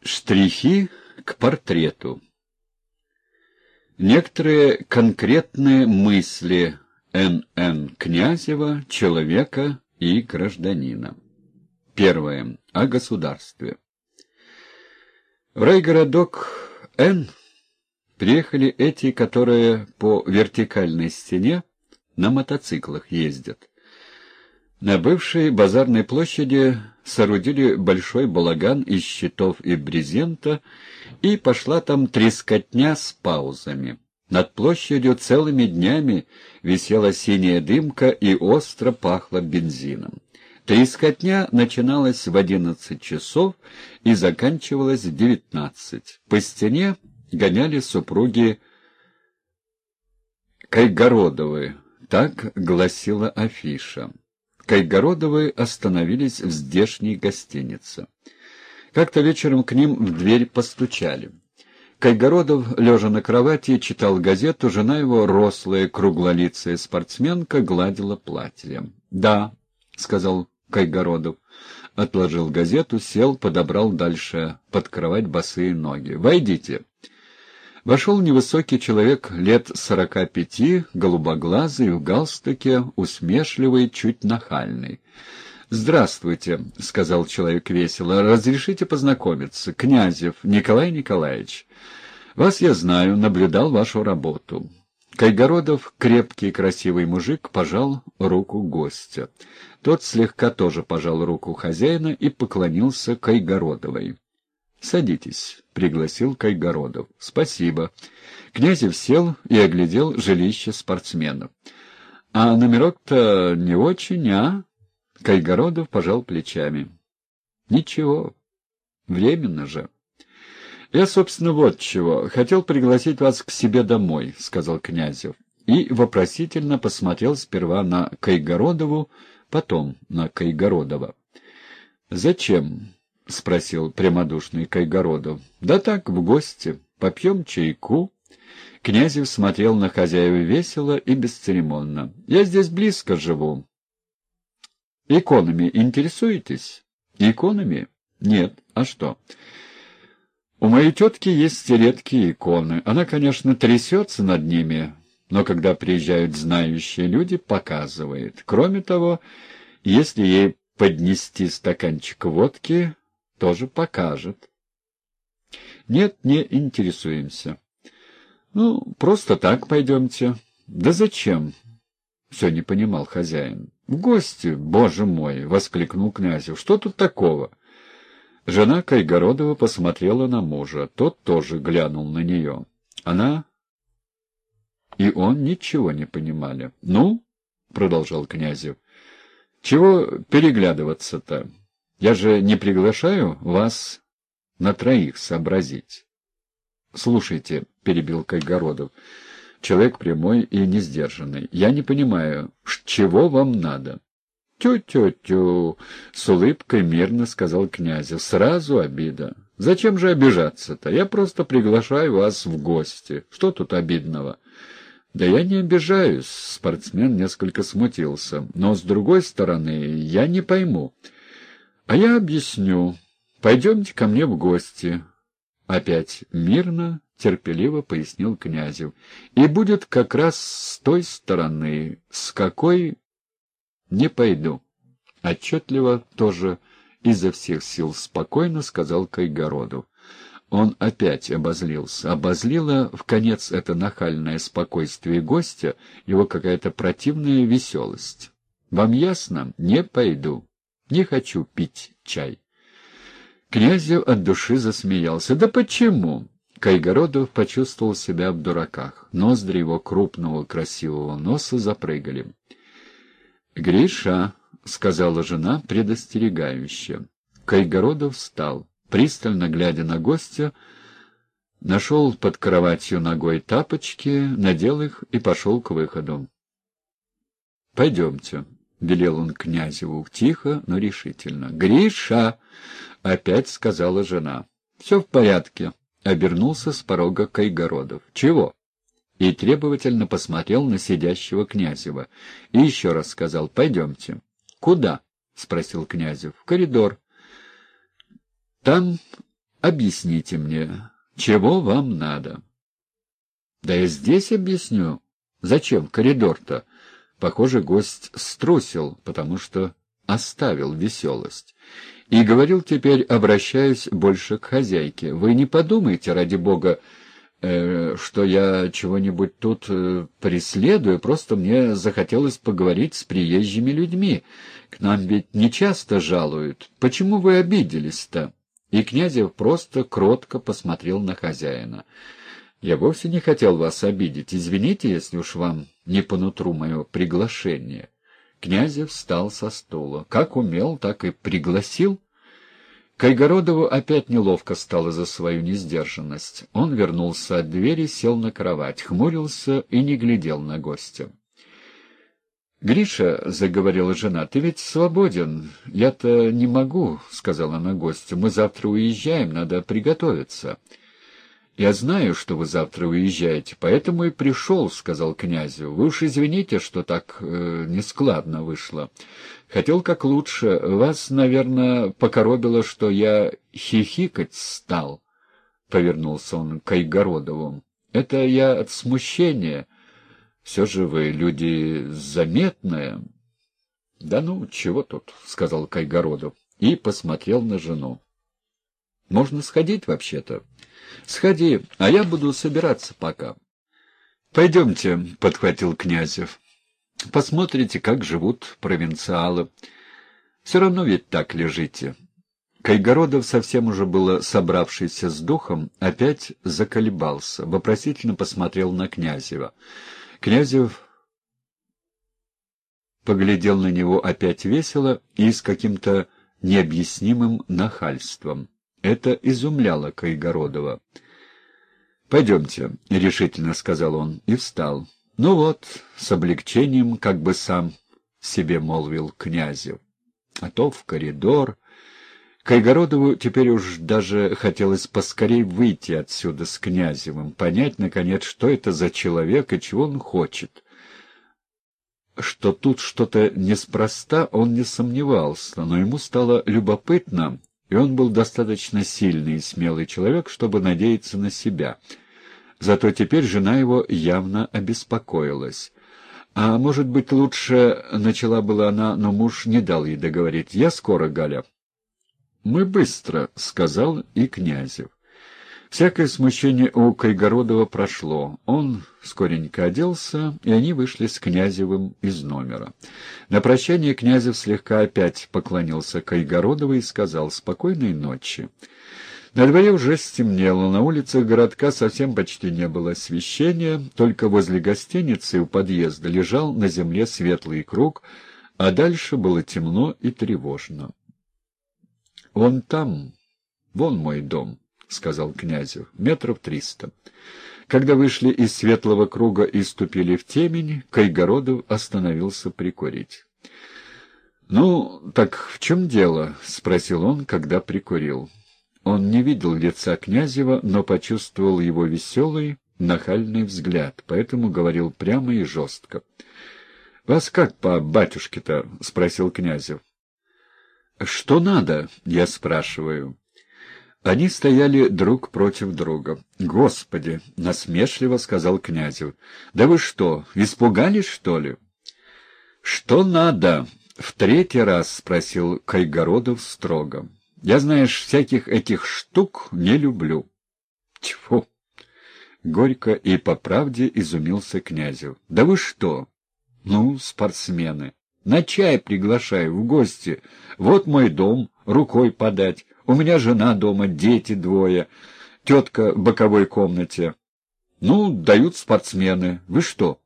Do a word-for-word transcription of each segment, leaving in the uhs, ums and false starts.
Штрихи к портрету. Некоторые конкретные мысли Н Н Князева, человека и гражданина. Первое. О государстве. В райгородок Н приехали эти, которые по вертикальной стене на мотоциклах ездят. На бывшей базарной площади соорудили большой балаган из щитов и брезента, и пошла там трескотня с паузами. Над площадью целыми днями висела синяя дымка и остро пахло бензином. Трескотня начиналась в одиннадцать часов и заканчивалась в девятнадцать. По стене гоняли супруги Кайгородовы, так гласила афиша. Кайгородовы остановились в здешней гостинице. Как-то вечером к ним в дверь постучали. Кайгородов, лежа на кровати, читал газету, жена его, рослая, круглолицая спортсменка, гладила платье. «Да», — сказал Кайгородов, отложил газету, сел, подобрал дальше под кровать босые ноги. «Войдите». Вошел невысокий человек лет сорока пяти, голубоглазый, в галстуке, усмешливый, чуть нахальный. «Здравствуйте», — сказал человек весело, — «разрешите познакомиться. Князев Николай Николаевич. Вас я знаю, наблюдал вашу работу». Кайгородов, крепкий красивый мужик, пожал руку гостя. Тот слегка тоже пожал руку хозяина и поклонился Кайгородовой. «Садитесь», — пригласил Кайгородов. «Спасибо». Князев сел и оглядел жилище спортсменов. «А номерок-то не очень, а?» Кайгородов пожал плечами. «Ничего, временно же». «Я, собственно, вот чего. Хотел пригласить вас к себе домой», — сказал Князев. И вопросительно посмотрел сперва на Кайгородову, потом на Кайгородова. «Зачем?» — спросил прямодушный Кайгородов. «Да так, в гости. Попьем чайку». Князев смотрел на хозяева весело и бесцеремонно. «Я здесь близко живу». «Иконами интересуетесь?» «Иконами? Нет. А что?» «У моей тетки есть редкие иконы. Она, конечно, трясется над ними, но когда приезжают знающие люди, показывает. Кроме того, если ей поднести стаканчик водки, тоже покажет». «Нет, не интересуемся». «Ну, просто так пойдемте». «Да зачем?» — все не понимал хозяин. «В гости, боже мой!» — воскликнул Князев. «Что тут такого?» Жена Кайгородова посмотрела на мужа. Тот тоже глянул на нее. Она и он ничего не понимали. «Ну?» — продолжал Князев. «Чего переглядываться-то? Я же не приглашаю вас на троих сообразить». «Слушайте», — перебил Кайгородов, человек прямой и несдержанный, — «я не понимаю, чего вам надо?» «Тю-тю-тю», — с улыбкой мирно сказал Князев, — «сразу обида. Зачем же обижаться-то? Я просто приглашаю вас в гости. Что тут обидного?» «Да я не обижаюсь», — спортсмен несколько смутился, — «но, с другой стороны, я не пойму». «А я объясню. Пойдемте ко мне в гости». Опять мирно, терпеливо пояснил Князев. «И будет как раз с той стороны, с какой не пойду». Отчетливо тоже изо всех сил спокойно сказал Кайгородов. Он опять обозлился. Обозлило вконец это нахальное спокойствие гостя, его какая-то противная веселость. «Вам ясно? Не пойду. Не хочу пить чай». Князев от души засмеялся. «Да почему?» Кайгородов почувствовал себя в дураках. Ноздри его крупного красивого носа запрыгали. «Гриша», — сказала жена предостерегающе. Кайгородов встал, пристально глядя на гостя, нашел под кроватью ногой тапочки, надел их и пошел к выходу. «Пойдемте», — велел он Князеву, тихо, но решительно. «Гриша!» — опять сказала жена. «Все в порядке», — обернулся с порога Кайгородов. «Чего?» И требовательно посмотрел на сидящего Князева. И еще раз сказал: «Пойдемте». «Куда?» — спросил Князев. «В коридор. Там объясните мне, чего вам надо?» «Да я здесь объясню. Зачем коридор-то?» Похоже, гость струсил, потому что оставил веселость. И говорил теперь, обращаясь больше к хозяйке: «Вы не подумайте, ради бога, э, что я чего-нибудь тут э, преследую, просто мне захотелось поговорить с приезжими людьми. К нам ведь нечасто жалуют. Почему вы обиделись-то?» И Князев просто кротко посмотрел на хозяина. «Я вовсе не хотел вас обидеть. Извините, если уж вам не по нутру мое приглашение». Князев встал со стула. Как умел, так и пригласил. Кайгородову опять неловко стало за свою несдержанность. Он вернулся от двери, сел на кровать, хмурился и не глядел на гостя. «Гриша, — заговорила жена, — ты ведь свободен. Я-то не могу, — сказала она гостю. Мы завтра уезжаем, надо приготовиться». «Я знаю, что вы завтра уезжаете, поэтому и пришел, — сказал князю. Вы уж извините, что так э, нескладно вышло. Хотел как лучше. Вас, наверное, покоробило, что я хихикать стал, — повернулся он к Кайгородову. Это я от смущения. Все же вы люди заметные». «Да ну, чего тут, — сказал Кайгородов и посмотрел на жену. «Можно сходить вообще-то?» «Сходи, а я буду собираться пока». «Пойдемте», — подхватил Князев. «Посмотрите, как живут провинциалы. Все равно ведь так лежите». Кайгородов, совсем уже было собравшийся с духом, опять заколебался, вопросительно посмотрел на Князева. Князев поглядел на него опять весело и с каким-то необъяснимым нахальством. Это изумляло Кайгородова. «Пойдемте», — решительно сказал он, и встал. «Ну вот», — с облегчением, как бы сам себе молвил Князев. А то в коридор. Кайгородову теперь уж даже хотелось поскорей выйти отсюда с Князевым, понять, наконец, что это за человек и чего он хочет. Что тут что-то неспроста, он не сомневался, но ему стало любопытно, и он был достаточно сильный и смелый человек, чтобы надеяться на себя. Зато теперь жена его явно обеспокоилась. «А может быть, лучше...» — начала была она, но муж не дал ей договорить. «Я скоро, Галя». «Мы быстро», — сказал и Князев. Всякое смущение у Кайгородова прошло. Он скоренько оделся, и они вышли с Князевым из номера. На прощание Князев слегка опять поклонился Кайгородову и сказал «Спокойной ночи». На дворе уже стемнело, на улицах городка совсем почти не было освещения, только возле гостиницы у подъезда лежал на земле светлый круг, а дальше было темно и тревожно. «Вон там, вон мой дом», — сказал Князев, — «метров триста». Когда вышли из светлого круга и ступили в темень, Кайгородов остановился прикурить. «Ну, так в чем дело?» — спросил он, когда прикурил. Он не видел лица Князева, но почувствовал его веселый, нахальный взгляд, поэтому говорил прямо и жестко. «Вас как по батюшке-то?» — спросил Князев. «Что надо?» — я спрашиваю. Они стояли друг против друга. «Господи!» — насмешливо сказал Князев. «Да вы что, испугались, что ли?» «Что надо?» — в третий раз спросил Кайгородов строго. «Я, знаешь, всяких этих штук не люблю». «Тьфу!» — горько и по правде изумился Князев. «Да вы что? Ну, спортсмены. На чай приглашаю, в гости. Вот мой дом, рукой подать. У меня жена дома, дети двое, тетка в боковой комнате. Ну, дают спортсмены. Вы что?»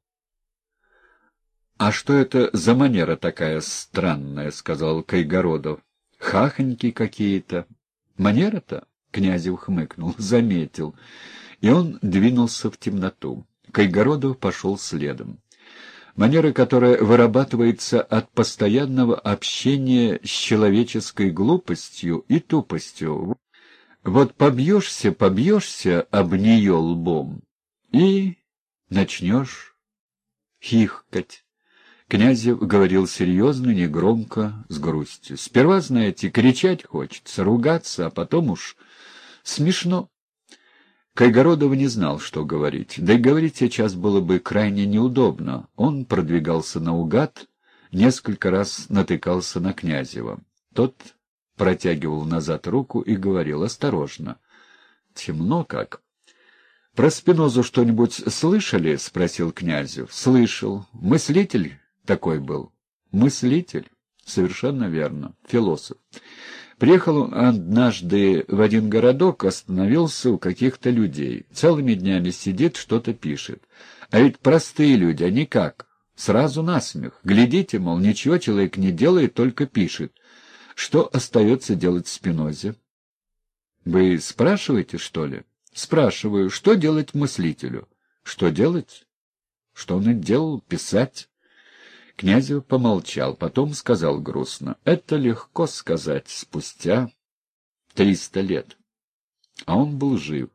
«А что это за манера такая странная?» — сказал Кайгородов. «Хахоньки какие-то». «Манера-то?» — Князев хмыкнул, заметил. И он двинулся в темноту. Кайгородов пошел следом. Манера, которая вырабатывается от постоянного общения с человеческой глупостью и тупостью. Вот побьешься, побьешься об нее лбом и начнешь хихкать. Князев говорил серьезно, негромко, с грустью. «Сперва, знаете, кричать хочется, ругаться, а потом уж Смешно. Кайгородов не знал, что говорить. Да и говорить сейчас было бы крайне неудобно. Он продвигался наугад, несколько раз натыкался на Князева. Тот протягивал назад руку и говорил осторожно. «Темно как». «Про Спинозу что-нибудь слышали?» — спросил Князев. «Слышал. Мыслитель такой был». «Мыслитель? Совершенно верно. Философ. Приехал он однажды в один городок, остановился у каких-то людей. Целыми днями сидит, что-то пишет. А ведь простые люди, они как? Сразу насмех. Глядите, мол, ничего человек не делает, только пишет. Что остается делать Спинозе?» «Вы спрашиваете, что ли?» «Спрашиваю, что делать мыслителю?» «Что делать?» «Что он и делал? Писать». Князев помолчал, потом сказал грустно. «Это легко сказать спустя триста лет». А он был жив.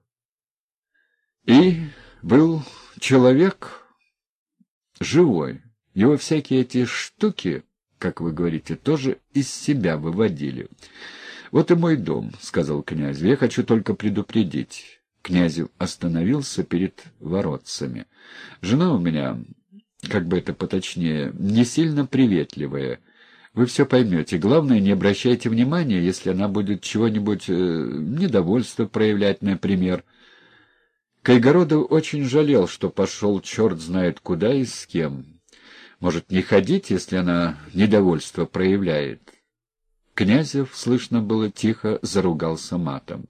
И был человек живой. Его всякие эти штуки, как вы говорите, тоже из себя выводили. «Вот и мой дом», — сказал Князев. «Я хочу только предупредить». Князев остановился перед воротцами. «Жена у меня, как бы это поточнее, не сильно приветливая. Вы все поймете. Главное, не обращайте внимания, если она будет чего-нибудь э, недовольство проявлять, например». Кайгородов очень жалел, что пошел черт знает куда и с кем. Может, не ходить, если она недовольство проявляет? Князев, слышно было, тихо заругался матом.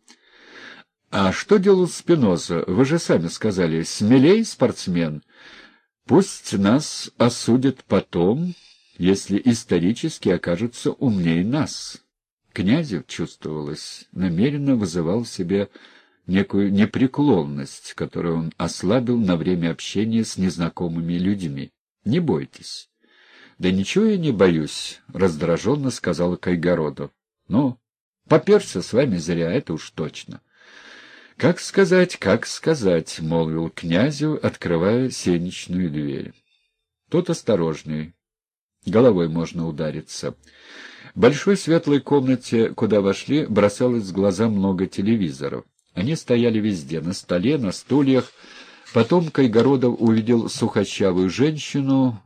«А что делал Спиноза? Вы же сами сказали, смелей спортсмен. Пусть нас осудят потом, если исторически окажутся умнее нас». Князев, чувствовалось, намеренно вызывал в себе некую непреклонность, которую он ослабил на время общения с незнакомыми людьми. «Не бойтесь». «Да ничего я не боюсь», — раздраженно сказал Кайгородов. «Ну, поперся с вами зря, это уж точно». «Как сказать, как сказать», — молвил Князю, открывая сенечную дверь. «Тут осторожней. Головой можно удариться». В большой светлой комнате, куда вошли, бросалось в глаза много телевизоров. Они стояли везде — на столе, на стульях. Потом Кайгородов увидел сухощавую женщину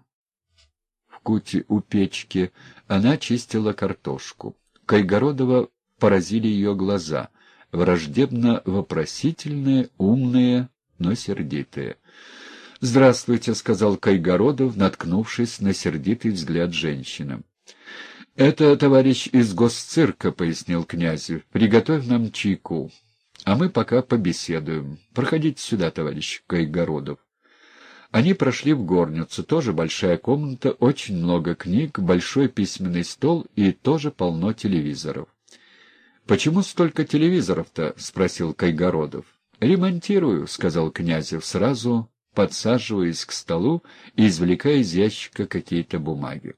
в куте у печки. Она чистила картошку. Кайгородова поразили ее глаза — враждебно-вопросительные, умные, но сердитые. «Здравствуйте», — сказал Кайгородов, наткнувшись на сердитый взгляд женщины. «Это товарищ из госцирка», — пояснил Князев. «Приготовь нам чайку, а мы пока побеседуем. Проходите сюда, товарищ Кайгородов». Они прошли в горницу, тоже большая комната, очень много книг, большой письменный стол и тоже полно телевизоров. «Почему столько телевизоров-то?» — спросил Кайгородов. «Ремонтирую», — сказал Князев, сразу подсаживаясь к столу и извлекая из ящика какие-то бумаги.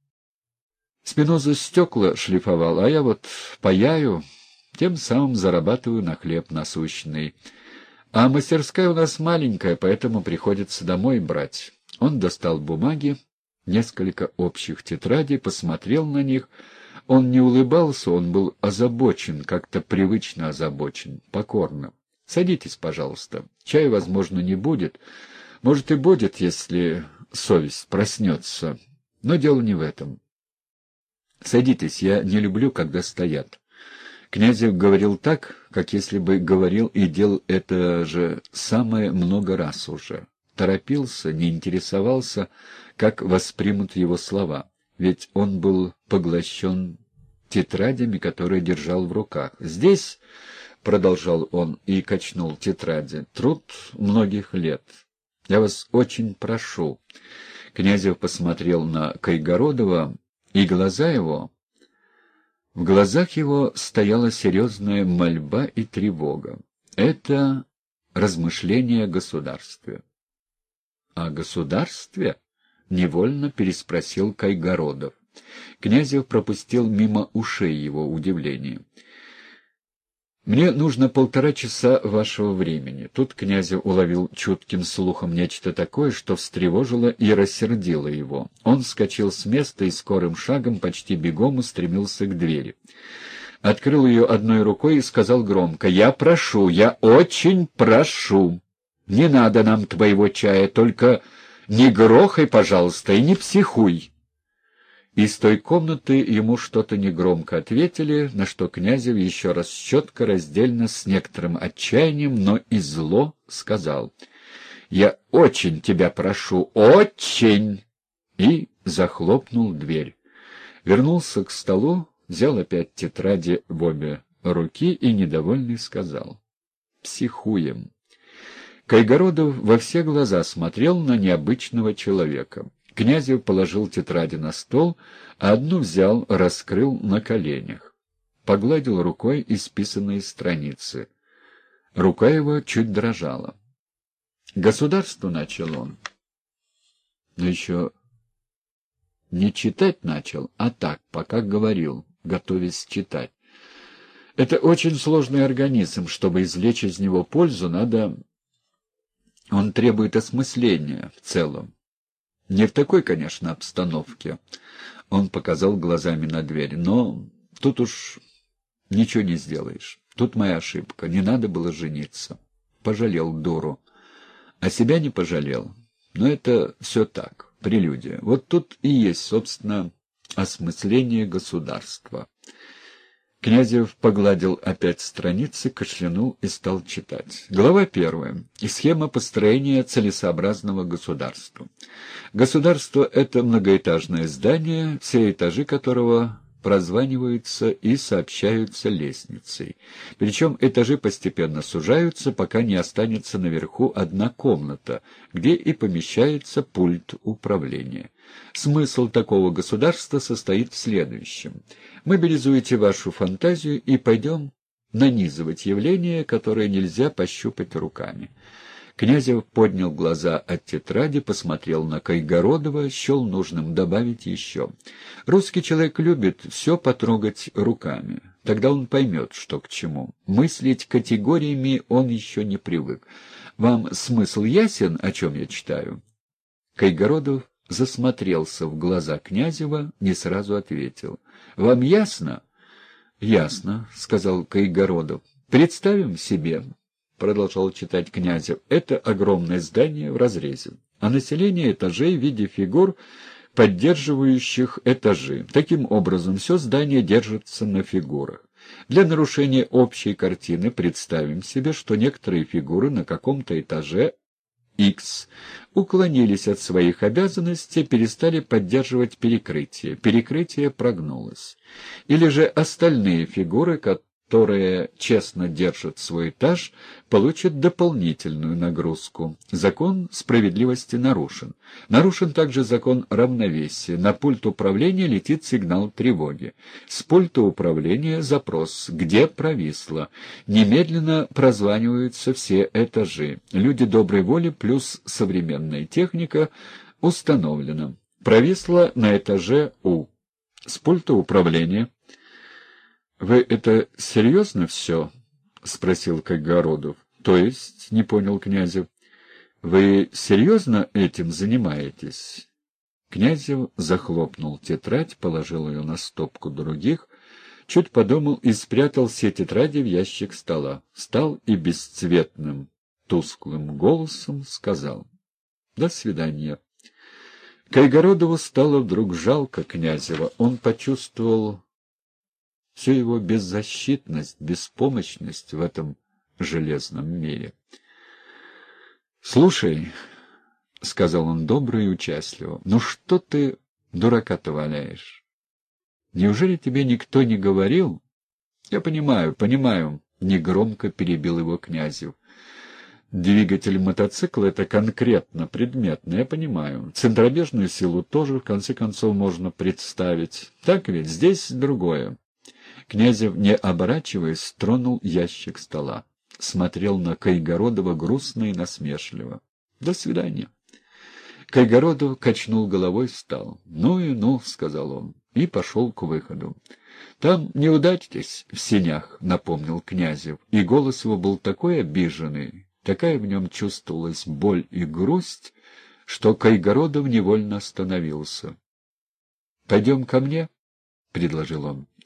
«Спиноза стекла шлифовал, а я вот паяю, тем самым зарабатываю на хлеб насущный. А мастерская у нас маленькая, поэтому приходится домой брать». Он достал бумаги, несколько общих тетрадей, посмотрел на них. Он не улыбался, он был озабочен, как-то привычно озабочен, покорно. «Садитесь, пожалуйста. Чая, возможно, не будет. Может, и будет, если совесть проснется. Но дело не в этом. Садитесь, я не люблю, когда стоят». Князев говорил так, как если бы говорил и делал это же самое много раз уже. Торопился, не интересовался, как воспримут его слова. Ведь он был поглощен тетрадями, которые держал в руках. «Здесь, — продолжал он и качнул тетради, — труд многих лет. Я вас очень прошу». Князев посмотрел на Кайгородова, и глаза его... В глазах его стояла серьезная мольба и тревога. Это размышление о государстве. «О государстве?» — невольно переспросил Кайгородов. Князев пропустил мимо ушей его удивление. «Мне нужно полтора часа вашего времени». Тут Князев уловил чутким слухом нечто такое, что встревожило и рассердило его. Он вскочил с места и скорым шагом, почти бегом, устремился к двери. открыл ее одной рукой и сказал громко: «Я прошу, я очень прошу. Не надо нам твоего чая, только не грохай, пожалуйста, и не психуй». Из той комнаты ему что-то негромко ответили, на что Князев еще раз четко, раздельно, с некоторым отчаянием, но и зло сказал: «Я очень тебя прошу, очень!» и захлопнул дверь. Вернулся к столу, взял опять тетради в обе руки и, недовольный, сказал: «Психуем». Кайгородов во все глаза смотрел на необычного человека. Князев положил тетради на стол, а одну взял, раскрыл на коленях. Погладил рукой исписанные страницы. Рука его чуть дрожала. «Государство», — начал он, но еще не читать начал, а так, пока говорил, готовясь читать. Это очень сложный организм. Чтобы извлечь из него пользу, надо... Он требует осмысления в целом. Не в такой, конечно, обстановке. Он показал глазами на дверь. Но тут уж ничего не сделаешь. Тут моя ошибка. Не надо было жениться. Пожалел дуру. А себя не пожалел. Но это все так, прелюдия. Вот тут и есть, собственно, осмысление государства. Князев погладил опять страницы, кашлянул и стал читать. Глава первая. Схема построения целесообразного государства. Государство — это многоэтажное здание, все этажи которого прозваниваются и сообщаются лестницей. Причем этажи постепенно сужаются, пока не останется наверху одна комната, где и помещается пульт управления. Смысл такого государства состоит в следующем. Мобилизуйте вашу фантазию и пойдем нанизывать явления, которые нельзя пощупать руками. Князев поднял глаза от тетради, посмотрел на Кайгородова, счел нужным добавить еще. Русский человек любит все потрогать руками. Тогда он поймет, что к чему. Мыслить категориями он еще не привык. Вам смысл ясен, о чем я читаю? Кайгородов засмотрелся в глаза Князева, не сразу ответил. «Вам ясно?» «Ясно», — сказал Кайгородов. «Представим себе», — продолжал читать Князев, — «это огромное здание в разрезе, а население этажей в виде фигур, поддерживающих этажи. Таким образом, все здание держится на фигурах. Для нарушения общей картины представим себе, что некоторые фигуры на каком-то этаже X уклонились от своих обязанностей, перестали поддерживать перекрытие. Перекрытие прогнулось. Или же остальные фигуры, которые честно держат свой этаж, получат дополнительную нагрузку. Закон справедливости нарушен. Нарушен также закон равновесия. На пульт управления летит сигнал тревоги. С пульта управления запрос «Где провисло?». Немедленно прозваниваются все этажи. Люди доброй воли плюс современная техника установлена. Провисло на этаже У. С пульта управления... «Вы это серьезно все?» — спросил Кайгородов. «То есть?» — не понял Князев. «Вы серьезно этим занимаетесь?» Князев захлопнул тетрадь, положил ее на стопку других, чуть подумал и спрятал все тетради в ящик стола. Встал и бесцветным, тусклым голосом сказал: «До свидания». Кайгородову стало вдруг жалко Князева. Он почувствовал всю его беззащитность, беспомощность в этом железном мире. «Слушай», — сказал он добро и участливо, — «ну что ты дурака-то валяешь? Неужели тебе никто не говорил?» «Я понимаю, понимаю», — негромко перебил его Князев. «Двигатель мотоцикла — это конкретно, предметно, я понимаю. Центробежную силу тоже, в конце концов, можно представить. Так ведь? Здесь другое». Князев, не оборачиваясь, тронул ящик стола. Смотрел на Кайгородова грустно и насмешливо. «До свидания». Кайгородов качнул головой, встал. «Ну и ну», — сказал он, и пошел к выходу. «Там не удачитесь в сенях», — напомнил Князев, и голос его был такой обиженный, такая в нем чувствовалась боль и грусть, что Кайгородов невольно остановился. «Пойдем ко мне», — предложил он.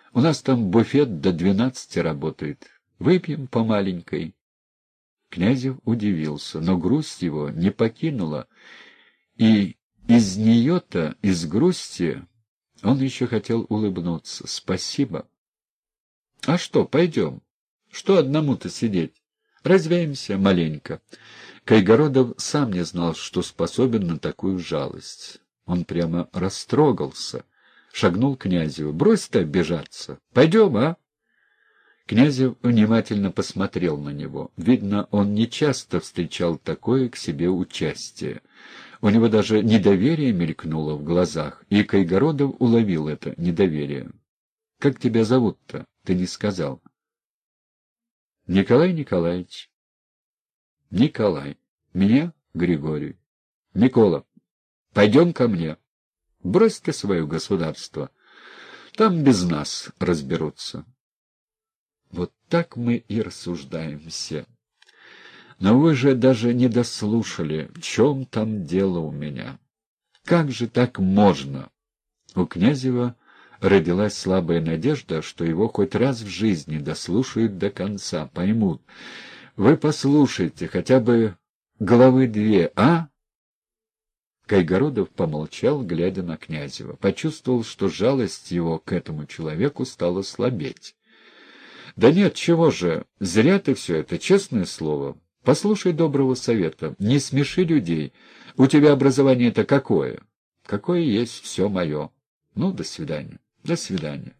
У нас там буфет до двенадцати работает. Выпьем по маленькой». Князев удивился, но грусть его не покинула, и из нее-то, из грусти, он еще хотел улыбнуться. «Спасибо». «А что, пойдем? Что одному-то сидеть? Развеемся маленько». Кайгородов сам не знал, что способен на такую жалость. Он прямо растрогался, шагнул к Князеву. «Брось ты обижаться. Пойдем, а?» Князев внимательно посмотрел на него. Видно, он нечасто встречал такое к себе участие. У него даже недоверие мелькнуло в глазах, и Кайгородов уловил это недоверие. «Как тебя зовут-то? Ты не сказал». «Николай Николаевич». «Николай. Меня Григорий». «Микола, пойдем ко мне. Брось ты свое государство. Там без нас разберутся». Вот так мы и рассуждаем все. Но вы же даже не дослушали, в чем там дело у меня. Как же так можно? У Князева родилась слабая надежда, что его хоть раз в жизни дослушают до конца, поймут. Вы послушайте, хотя бы главы две, а? Кайгородов помолчал, глядя на Князева. Почувствовал, что жалость его к этому человеку стала слабеть. «Да нет, чего же, зря ты все это, честное слово. Послушай доброго совета, не смеши людей. У тебя образование-то какое?» «Какое есть, все мое. Ну, до свидания». «До свидания».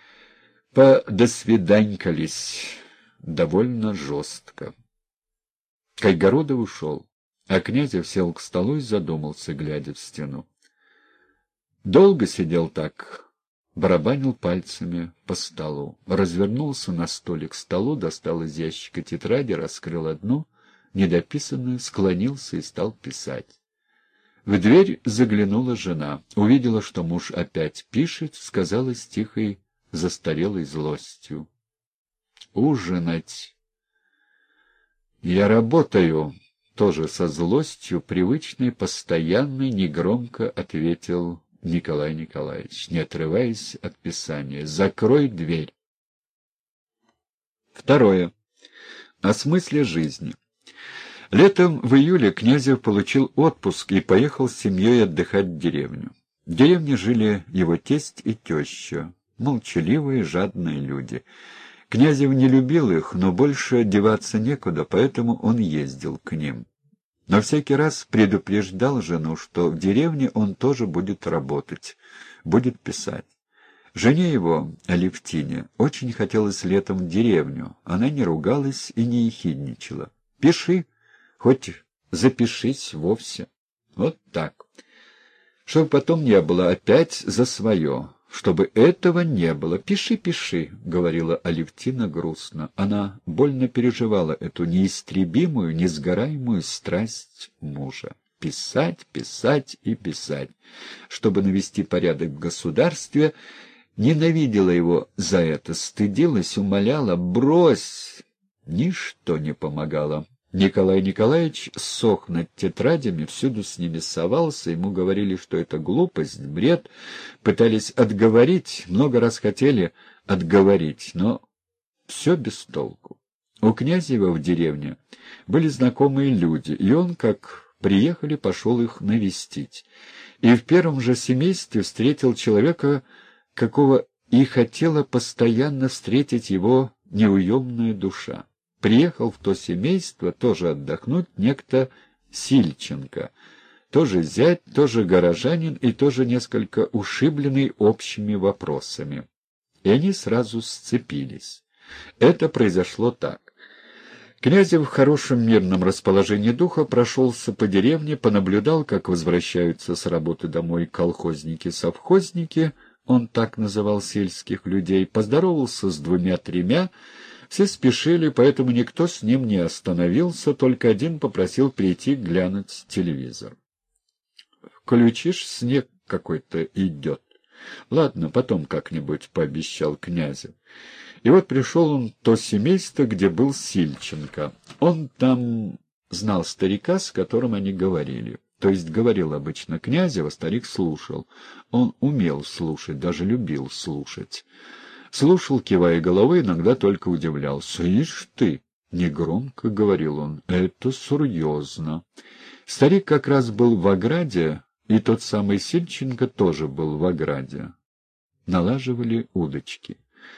По-досвиданькались довольно жестко. Кайгородов ушел, а Князев сел к столу и задумался, глядя в стену. Долго сидел так, барабанил пальцами по столу, развернулся на столик к столу, достал из ящика тетради, раскрыл одну, недописанную, склонился и стал писать. В дверь заглянула жена, увидела, что муж опять пишет, сказала с тихой, застарелой злостью: «Ужинать». «Я работаю», — тоже со злостью, привычной, постоянной, негромко ответил Николай Николаевич, не отрываясь от писания. «Закрой дверь». Второе. О смысле жизни. Летом в июле Князев получил отпуск и поехал с семьей отдыхать в деревню. В деревне жили его тесть и теща, молчаливые, жадные люди. Князев не любил их, но больше деваться некуда, поэтому он ездил к ним. Но всякий раз предупреждал жену, что в деревне он тоже будет работать, будет писать. Жене его, Алевтине, очень хотелось летом в деревню. Она не ругалась и не ехидничала. «Пиши, хоть запишись вовсе». Вот так. Чтобы потом не было опять за свое. Чтобы этого не было. «Пиши, пиши», — говорила Алевтина грустно. Она больно переживала эту неистребимую, несгораемую страсть мужа. Писать, писать и писать. Чтобы навести порядок в государстве, ненавидела его за это, стыдилась, умоляла: «Брось!» Ничто не помогало. Николай Николаевич сох над тетрадями, всюду с ними совался, ему говорили, что это глупость, бред, пытались отговорить, много раз хотели отговорить, но все без толку. У Князева в деревне были знакомые люди, и он, как приехали, пошел их навестить. И в первом же семействе встретил человека, какого и хотела постоянно встретить его неуемная душа. Приехал в то семейство тоже отдохнуть некто Сильченко, тоже зять, тоже горожанин и тоже несколько ушибленный общими вопросами. И они сразу сцепились. Это произошло так. Князев в хорошем мирном расположении духа прошелся по деревне, понаблюдал, как возвращаются с работы домой колхозники-совхозники, он так называл сельских людей, поздоровался с двумя-тремя. Все спешили, поэтому никто с ним не остановился, только один попросил прийти глянуть телевизор. «Включишь, снег какой-то идет». «Ладно, потом как-нибудь», — пообещал Князев. И вот пришел он в то семейство, где был Сильченко. Он там знал старика, с которым они говорили. То есть говорил обычно Князев, а старик слушал. Он умел слушать, даже любил слушать. Слушал, кивая головой, иногда только удивлялся. «Ишь ты!» — негромко говорил он. «Это серьезно». Старик как раз был в ограде, и тот самый Сильченко тоже был в ограде. Налаживали удочки.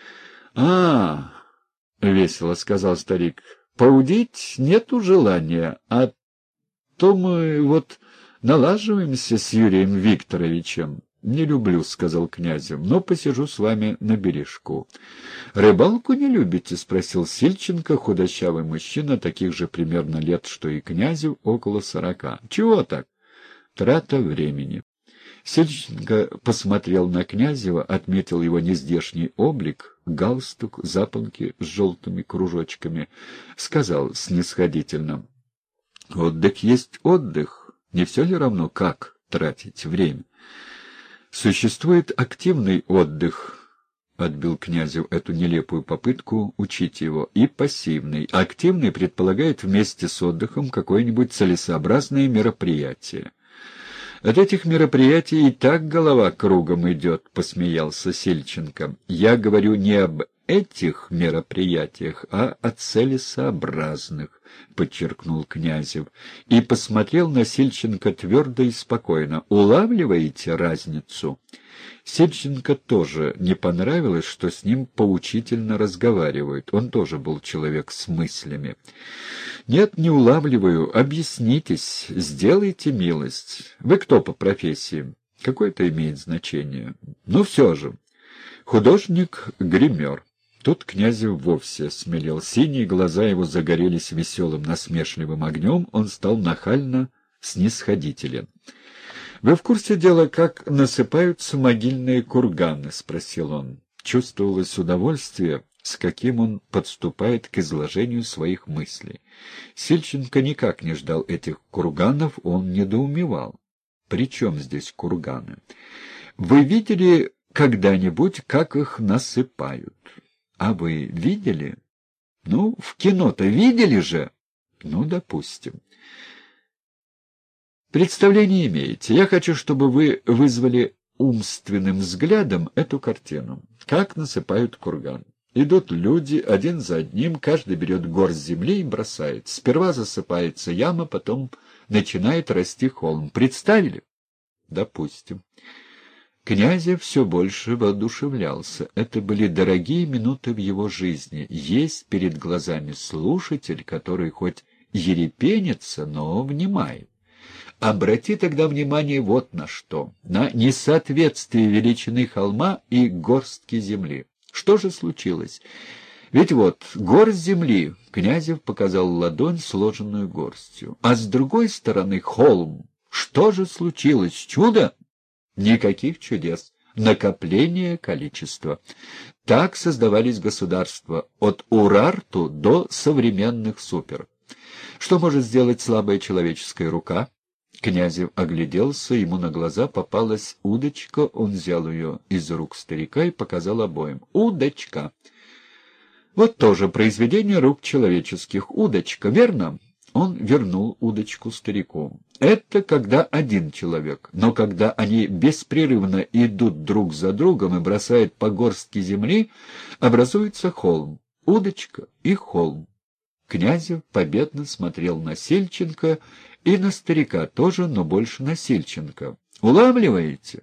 «А, — весело сказал старик, — поудить нету желания, а то мы вот налаживаемся с Юрием Викторовичем». «Не люблю, — сказал Князев, — но посижу с вами на бережку». «Рыбалку не любите?» — спросил Сильченко, худощавый мужчина, таких же примерно лет, что и Князев, около сорока. «Чего так?» «Трата времени». Сильченко посмотрел на Князева, отметил его нездешний облик, галстук, запонки с желтыми кружочками, сказал снисходительно: «Отдых есть отдых. Не все ли равно, как тратить время?» «Существует активный отдых», — отбил Князев эту нелепую попытку учить его, — «и пассивный. Активный предполагает вместе с отдыхом какое-нибудь целесообразное мероприятие». «От этих мероприятий и так голова кругом идет», — посмеялся Сильченко. «Я говорю не об этих мероприятиях, а о целесообразных», — подчеркнул Князев, и посмотрел на Сильченко твердо и спокойно. «Улавливаете разницу?» Сильченко тоже не понравилось, что с ним поучительно разговаривают. Он тоже был человек с мыслями. «Нет, не улавливаю. Объяснитесь, сделайте милость. Вы кто по профессии?» «Какое это имеет значение?» «Ну все же. Художник-гример». Тут Князев вовсе смелел. Синие глаза его загорелись веселым насмешливым огнем, он стал нахально снисходителен. «Вы в курсе дела, как насыпаются могильные курганы?» — спросил он. Чувствовалось удовольствие, с каким он подступает к изложению своих мыслей. Сильченко никак не ждал этих курганов, он недоумевал. «При чем здесь курганы? Вы видели когда-нибудь, как их насыпают?» «А вы видели?» «Ну, в кино-то видели же?» «Ну, допустим». «Представление имеете. Я хочу, чтобы вы вызвали умственным взглядом эту картину. Как насыпают курган. Идут люди один за одним, каждый берет горсть земли и бросает. Сперва засыпается яма, потом начинает расти холм. Представили?» «Допустим». Князев все больше воодушевлялся. Это были дорогие минуты в его жизни. Есть перед глазами слушатель, который хоть ерепенится, но внимает. Обрати тогда внимание вот на что. На несоответствие величины холма и горстки земли. Что же случилось? Ведь вот горсть земли, Князев показал ладонь, сложенную горстью, а с другой стороны холм. Что же случилось? Чудо? Никаких чудес. Накопление количества. Так создавались государства, от Урарту до современных супер. Что может сделать слабая человеческая рука? Князев огляделся, ему на глаза попалась удочка, он взял ее из рук старика и показал обоим. Удочка. Вот тоже произведение рук человеческих. Удочка, верно? Он вернул удочку старику. Это когда один человек, но когда они беспрерывно идут друг за другом и бросают по горстке земли, образуется холм. Удочка и холм. Князев победно смотрел на Сильченко и на старика тоже, но больше на Сильченко. «Улавливаете?»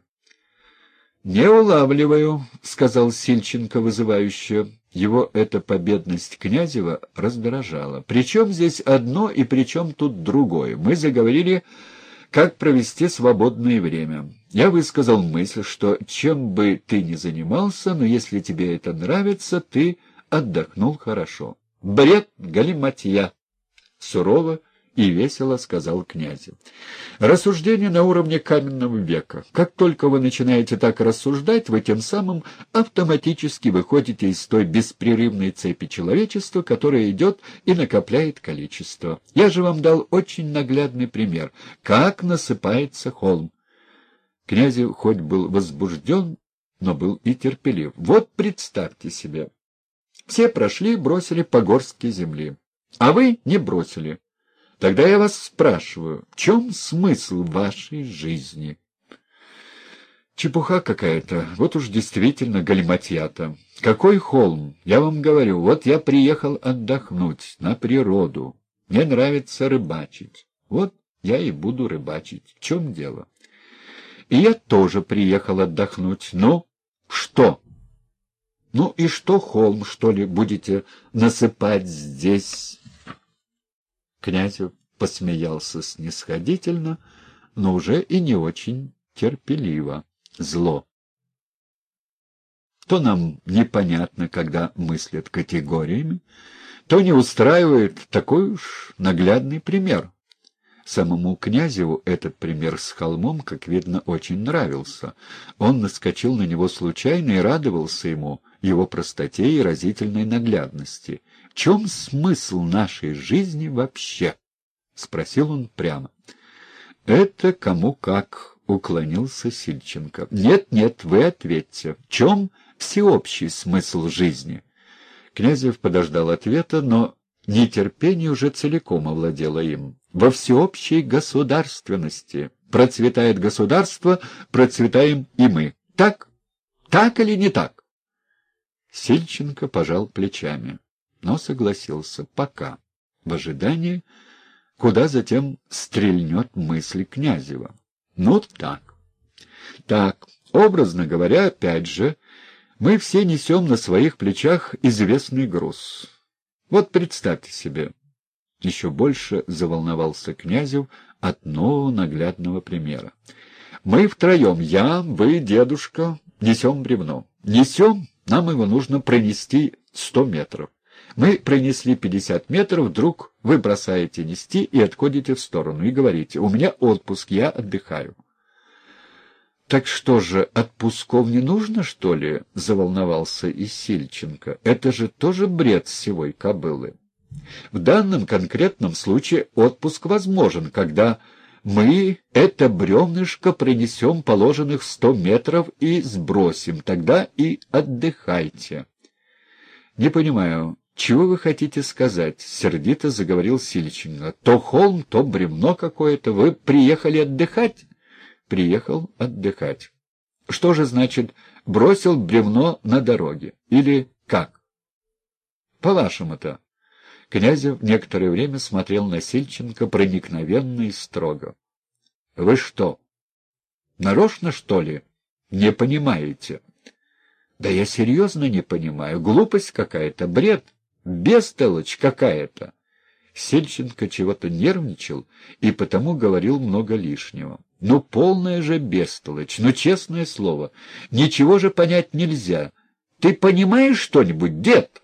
«Не улавливаю», — сказал Сильченко вызывающе. Его эта победность Князева раздражала. «Причем здесь одно и причем тут другое? Мы заговорили, как провести свободное время. Я высказал мысль, что чем бы ты ни занимался, но если тебе это нравится, ты отдохнул хорошо». «Бред, галиматья!» — сурово и весело сказал Князев. «Рассуждение на уровне каменного века. Как только вы начинаете так рассуждать, вы тем самым автоматически выходите из той беспрерывной цепи человечества, которая идет и накопляет количество. Я же вам дал очень наглядный пример, как насыпается холм». Князев хоть был возбужден, но был и терпелив. «Вот представьте себе, все прошли и бросили по горстке земли, а вы не бросили. Тогда я вас спрашиваю, в чем смысл вашей жизни?» «Чепуха какая-то, вот уж действительно галиматья-то. Какой холм? Я вам говорю, вот я приехал отдохнуть, на природу. Мне нравится рыбачить. Вот я и буду рыбачить. В чем дело? И я тоже приехал отдохнуть. Ну, что? Ну и что, холм, что ли, будете насыпать здесь? Князев посмеялся снисходительно, но уже и не очень терпеливо, зло. То нам непонятно, когда мыслят категориями, то не устраивает такой уж наглядный пример. Самому Князеву этот пример с холмом, как видно, очень нравился. Он наскочил на него случайно и радовался ему, его простоте и разительной наглядности. «В чем смысл нашей жизни вообще?» — спросил он прямо. «Это кому как», — уклонился Сильченко. «Нет, нет, вы ответьте. В чем всеобщий смысл жизни?» Князев подождал ответа, но нетерпение уже целиком овладело им. «Во всеобщей государственности. Процветает государство, процветаем и мы. Так? Так или не так?» Сильченко пожал плечами, но согласился пока, в ожидании, куда затем стрельнет мысль Князева. «Ну так. Так, образно говоря, опять же, мы все несем на своих плечах известный груз. Вот представьте себе». Еще больше заволновался Князев от нового наглядного примера. «Мы втроем, я, вы, дедушка, несем бревно. Несем, нам его нужно пронести сто метров. Мы пронесли пятьдесят метров, вдруг вы бросаете нести и отходите в сторону, и говорите: «У меня отпуск, я отдыхаю». «Так что же, отпусков не нужно, что ли?» — заволновался и Сильченко. «Это же тоже бред сивой кобылы. В данном конкретном случае отпуск возможен, когда мы это бревнышко принесем положенных сто метров и сбросим, тогда и отдыхайте». «Не понимаю, чего вы хотите сказать?» — сердито заговорил Сильченко. «То холм, то бревно какое-то. Вы приехали отдыхать?» «Приехал отдыхать. Что же значит бросил бревно на дороге? Или как? По-вашему-то?» Князев некоторое время смотрел на Сильченко проникновенно и строго. — Вы что, нарочно, что ли, не понимаете? — Да я серьезно не понимаю. Глупость какая-то, бред, бестолочь какая-то. Сильченко чего-то нервничал и потому говорил много лишнего. Ну, полная же бестолочь, ну, честное слово, ничего же понять нельзя. Ты понимаешь что-нибудь, дед?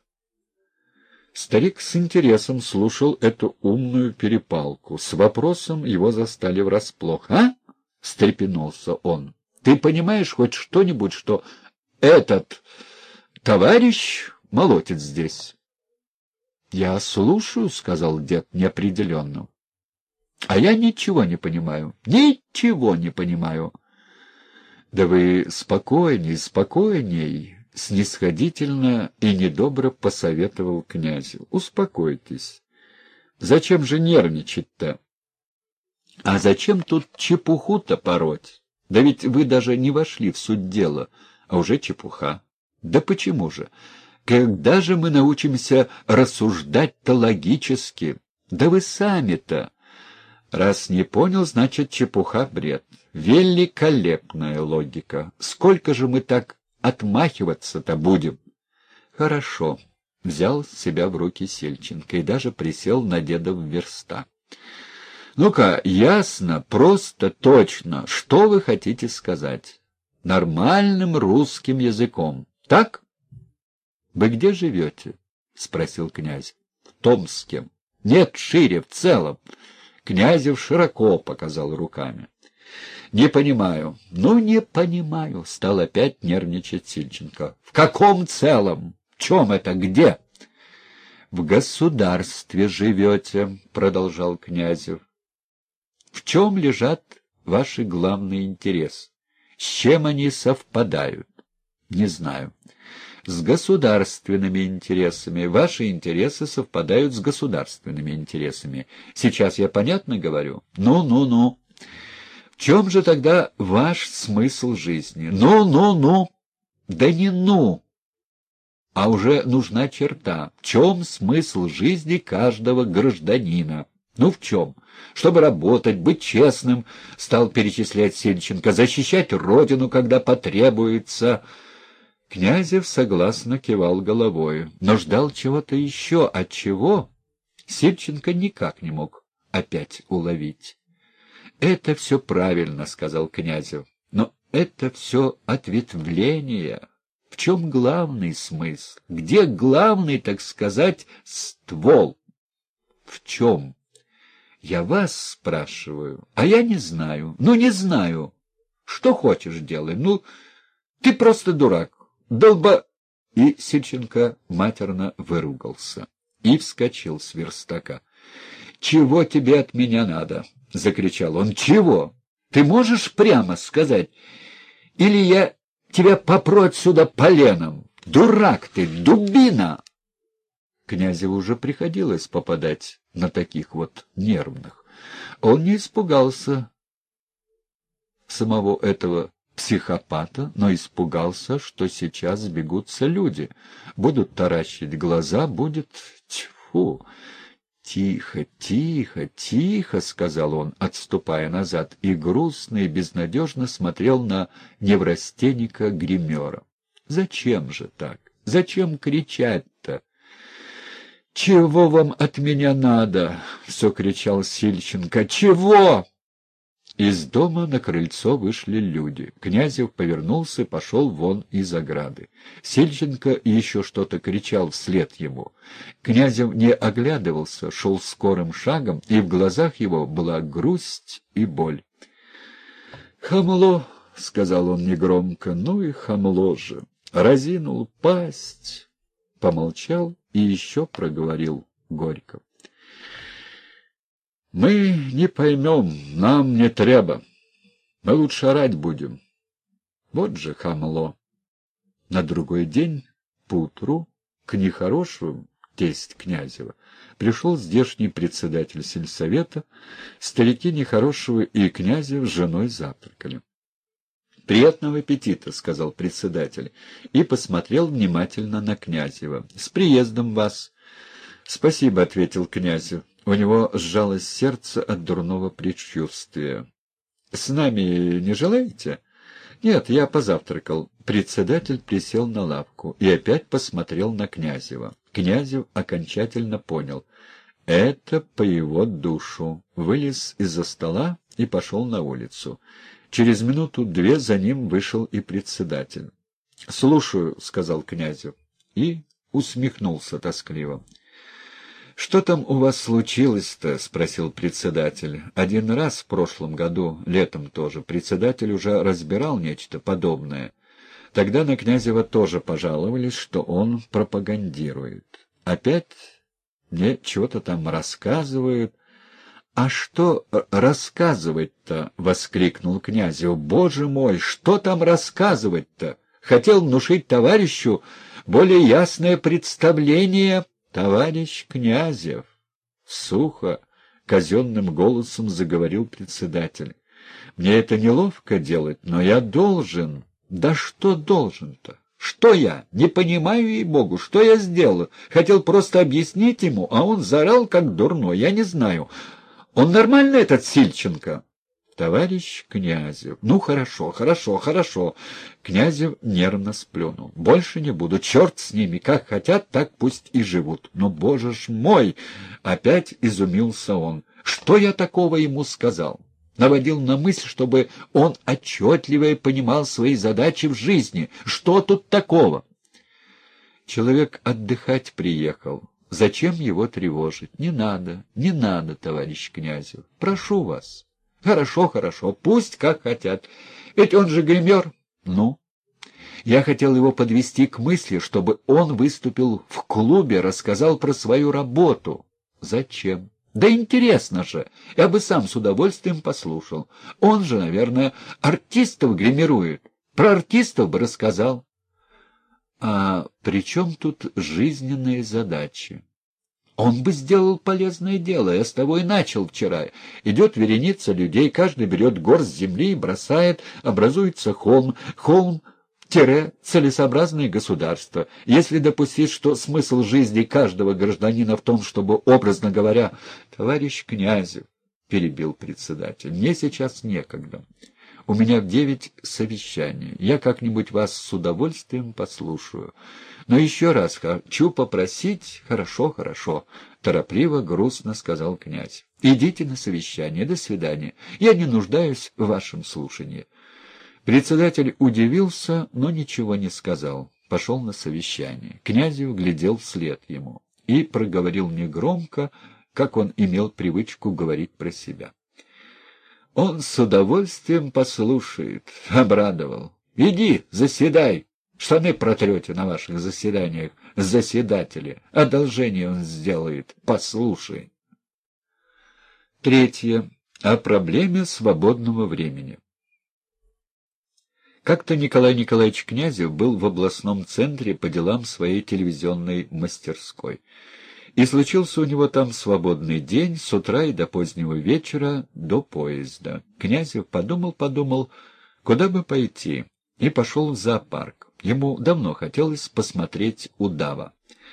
Старик с интересом слушал эту умную перепалку. С вопросом его застали врасплох. «А?» — встрепенулся он. «Ты понимаешь хоть что-нибудь, что этот товарищ молотит здесь?» «Я слушаю», — сказал дед неопределенно. «А я ничего не понимаю. Ничего не понимаю». «Да вы спокойней, спокойней», — снисходительно и недобро посоветовал князю. «Успокойтесь. Зачем же нервничать-то? А зачем тут чепуху-то пороть? Да ведь вы даже не вошли в суть дела, а уже чепуха. Да почему же? Когда же мы научимся рассуждать-то логически? Да вы сами-то. Раз не понял, значит, чепуха, бред. Великолепная логика. Сколько же мы так отмахиваться-то будем?» «Хорошо», — взял себя в руки Сильченко и даже присел на дедов верстак. «Ну-ка, ясно, просто, точно, что вы хотите сказать? Нормальным русским языком, так?» «Вы где живете?» — спросил князь. «В Томске». «Нет, шире, в целом». Князев широко показал руками. «Не понимаю». «Ну, не понимаю», — стал опять нервничать Сильченко. «В каком целом? В чем это? Где?» «В государстве живете», — продолжал Князев. «В чем лежат ваши главные интересы? С чем они совпадают?» «Не знаю». «С государственными интересами. Ваши интересы совпадают с государственными интересами. Сейчас я понятно говорю? Ну-ну-ну. В чем же тогда ваш смысл жизни? Ну-ну-ну. Да не ну. а уже нужна черта. В чем смысл жизни каждого гражданина? Ну, в чем? Чтобы работать, быть честным, стал перечислять Сильченко, защищать родину, когда потребуется. Князев согласно кивал головой, но ждал чего-то еще, от чего Сильченко никак не мог опять уловить. «Это все правильно», — сказал Князев, — «но это все ответвление. В чем главный смысл? Где главный, так сказать, ствол? В чем? Я вас спрашиваю, а я не знаю. Ну, не знаю. Что хочешь, делай. Ну, ты просто дурак. Долба...» И Сильченко матерно выругался и вскочил с верстака. «Чего тебе от меня надо?» — закричал он. «Чего? Ты можешь прямо сказать? Или я тебя попру отсюда поленом? Дурак ты, дубина!» Князеву уже приходилось попадать на таких вот нервных. Он не испугался самого этого психопата, но испугался, что сейчас сбегутся люди, будут таращить глаза, будет... Тьфу! «Тихо, тихо, тихо», — сказал он, отступая назад, и грустно и безнадежно смотрел на неврастенника-гримера. «Зачем же так? Зачем кричать-то?» «Чего вам от меня надо?» — все кричал Сильченко. «Чего?» Из дома на крыльцо вышли люди. Князев повернулся и пошел вон из ограды. Сильченко еще что-то кричал вслед ему. Князев не оглядывался, шел скорым шагом, и в глазах его была грусть и боль. «Хамло», — сказал он негромко, — «ну и хамло же». Разинул пасть, помолчал и еще проговорил горько. «Мы не поймем, нам не треба. Мы лучше орать будем. Вот же хамло». На другой день, поутру, к нехорошему, тесть Князева, пришел здешний председатель сельсовета. Старики Нехорошего и Князев с женой завтракали. «Приятного аппетита», — сказал председатель, и посмотрел внимательно на Князева. «С приездом вас!» «Спасибо», — ответил Князев. У него сжалось сердце от дурного предчувствия. «С нами не желаете?» «Нет, я позавтракал». Председатель присел на лавку и опять посмотрел на Князева. Князев окончательно понял. Это по его душу. Вылез из-за стола и пошел на улицу. Через минуту-две за ним вышел и председатель. «Слушаю», — сказал Князев, и усмехнулся тоскливо. «Что там у вас случилось-то?» — спросил председатель. Один раз в прошлом году, летом тоже, председатель уже разбирал нечто подобное. Тогда на Князева тоже пожаловались, что он пропагандирует. Опять мне чего-то там рассказывают. «А что рассказывать-то?» — воскликнул Князев. «Боже мой, что там рассказывать-то? Хотел внушить товарищу более ясное представление...» «Товарищ Князев!» — сухо, казенным голосом заговорил председатель. «Мне это неловко делать, но я должен...» «Да что должен-то? Что я? Не понимаю, ей-богу, что я сделал? Хотел просто объяснить ему, а он заорал, как дурной, я не знаю. Он нормальный, этот Сильченко?» «Товарищ Князев...» «Ну, хорошо, хорошо, хорошо...» Князев нервно сплюнул. «Больше не буду. Черт с ними. Как хотят, так пусть и живут. Но, боже ж мой!» Опять изумился он. «Что я такого ему сказал?» Наводил на мысль, чтобы он отчетливо понимал свои задачи в жизни. Что тут такого? Человек отдыхать приехал. Зачем его тревожить? Не надо, не надо, товарищ Князев. Прошу вас. Хорошо, хорошо, пусть как хотят. Ведь он же гример. Ну? Я хотел его подвести к мысли, чтобы он выступил в клубе, рассказал про свою работу. Зачем? Да интересно же. Я бы сам с удовольствием послушал. Он же, наверное, артистов гримирует. Про артистов бы рассказал. А при чем тут жизненные задачи? Он бы сделал полезное дело, я с того и начал вчера. Идет вереница людей, каждый берет горсть земли и бросает, образуется холм. Холм тире целесообразное государство. Если допустить, что смысл жизни каждого гражданина в том, чтобы, образно говоря, товарищ Князев, — перебил председатель, — мне сейчас некогда. У меня в девять совещание. Я как-нибудь вас с удовольствием послушаю. Но еще раз хочу попросить... Хорошо, хорошо, — торопливо, грустно сказал князь. Идите на совещание. До свидания. Я не нуждаюсь в вашем слушании. Председатель удивился, но ничего не сказал. Пошел на совещание. Князев глядел вслед ему и проговорил негромко, как он имел привычку говорить про себя. Он с удовольствием послушает, — обрадовал. Иди, заседай, штаны протрете на ваших заседаниях, заседатели. Одолжение он сделает, послушай. Третье. О проблеме свободного времени. Как-то Николай Николаевич Князев был в областном центре по делам своей телевизионной мастерской. И случился у него там свободный день с утра и до позднего вечера, до поезда. Князев подумал-подумал, куда бы пойти, и пошел в зоопарк. Ему давно хотелось посмотреть удава.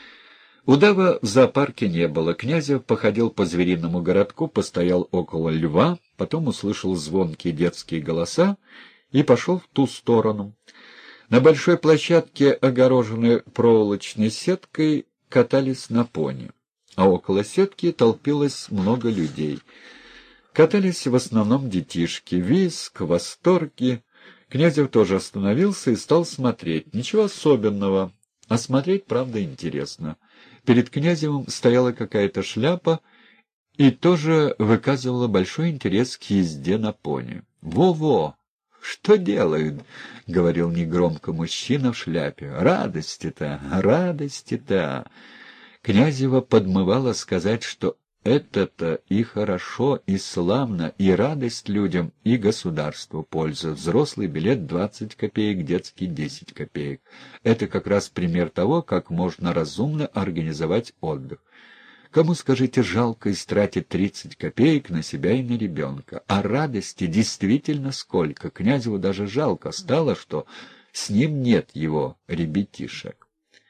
Удава в зоопарке не было. Князев походил по звериному городку, постоял около льва, потом услышал звонкие детские голоса и пошел в ту сторону. На большой площадке, огороженной проволочной сеткой, катались на пони, а около сетки толпилось много людей. Катались в основном детишки, визг, восторги. Князев тоже остановился и стал смотреть. Ничего особенного, а смотреть, правда, интересно. Перед Князевым стояла какая-то шляпа и тоже выказывала большой интерес к езде на пони. «Во-во! Что делают?» — говорил негромко мужчина в шляпе. «Радости-то, радости-то!» Князева подмывало сказать, что это-то и хорошо, и славно, и радость людям, и государству польза. Взрослый билет двадцать копеек, детский десять копеек. Это как раз пример того, как можно разумно организовать отдых. Кому, скажите, жалко истратить тридцать копеек на себя и на ребенка? А радости действительно сколько. Князеву даже жалко стало, что с ним нет его ребятишек.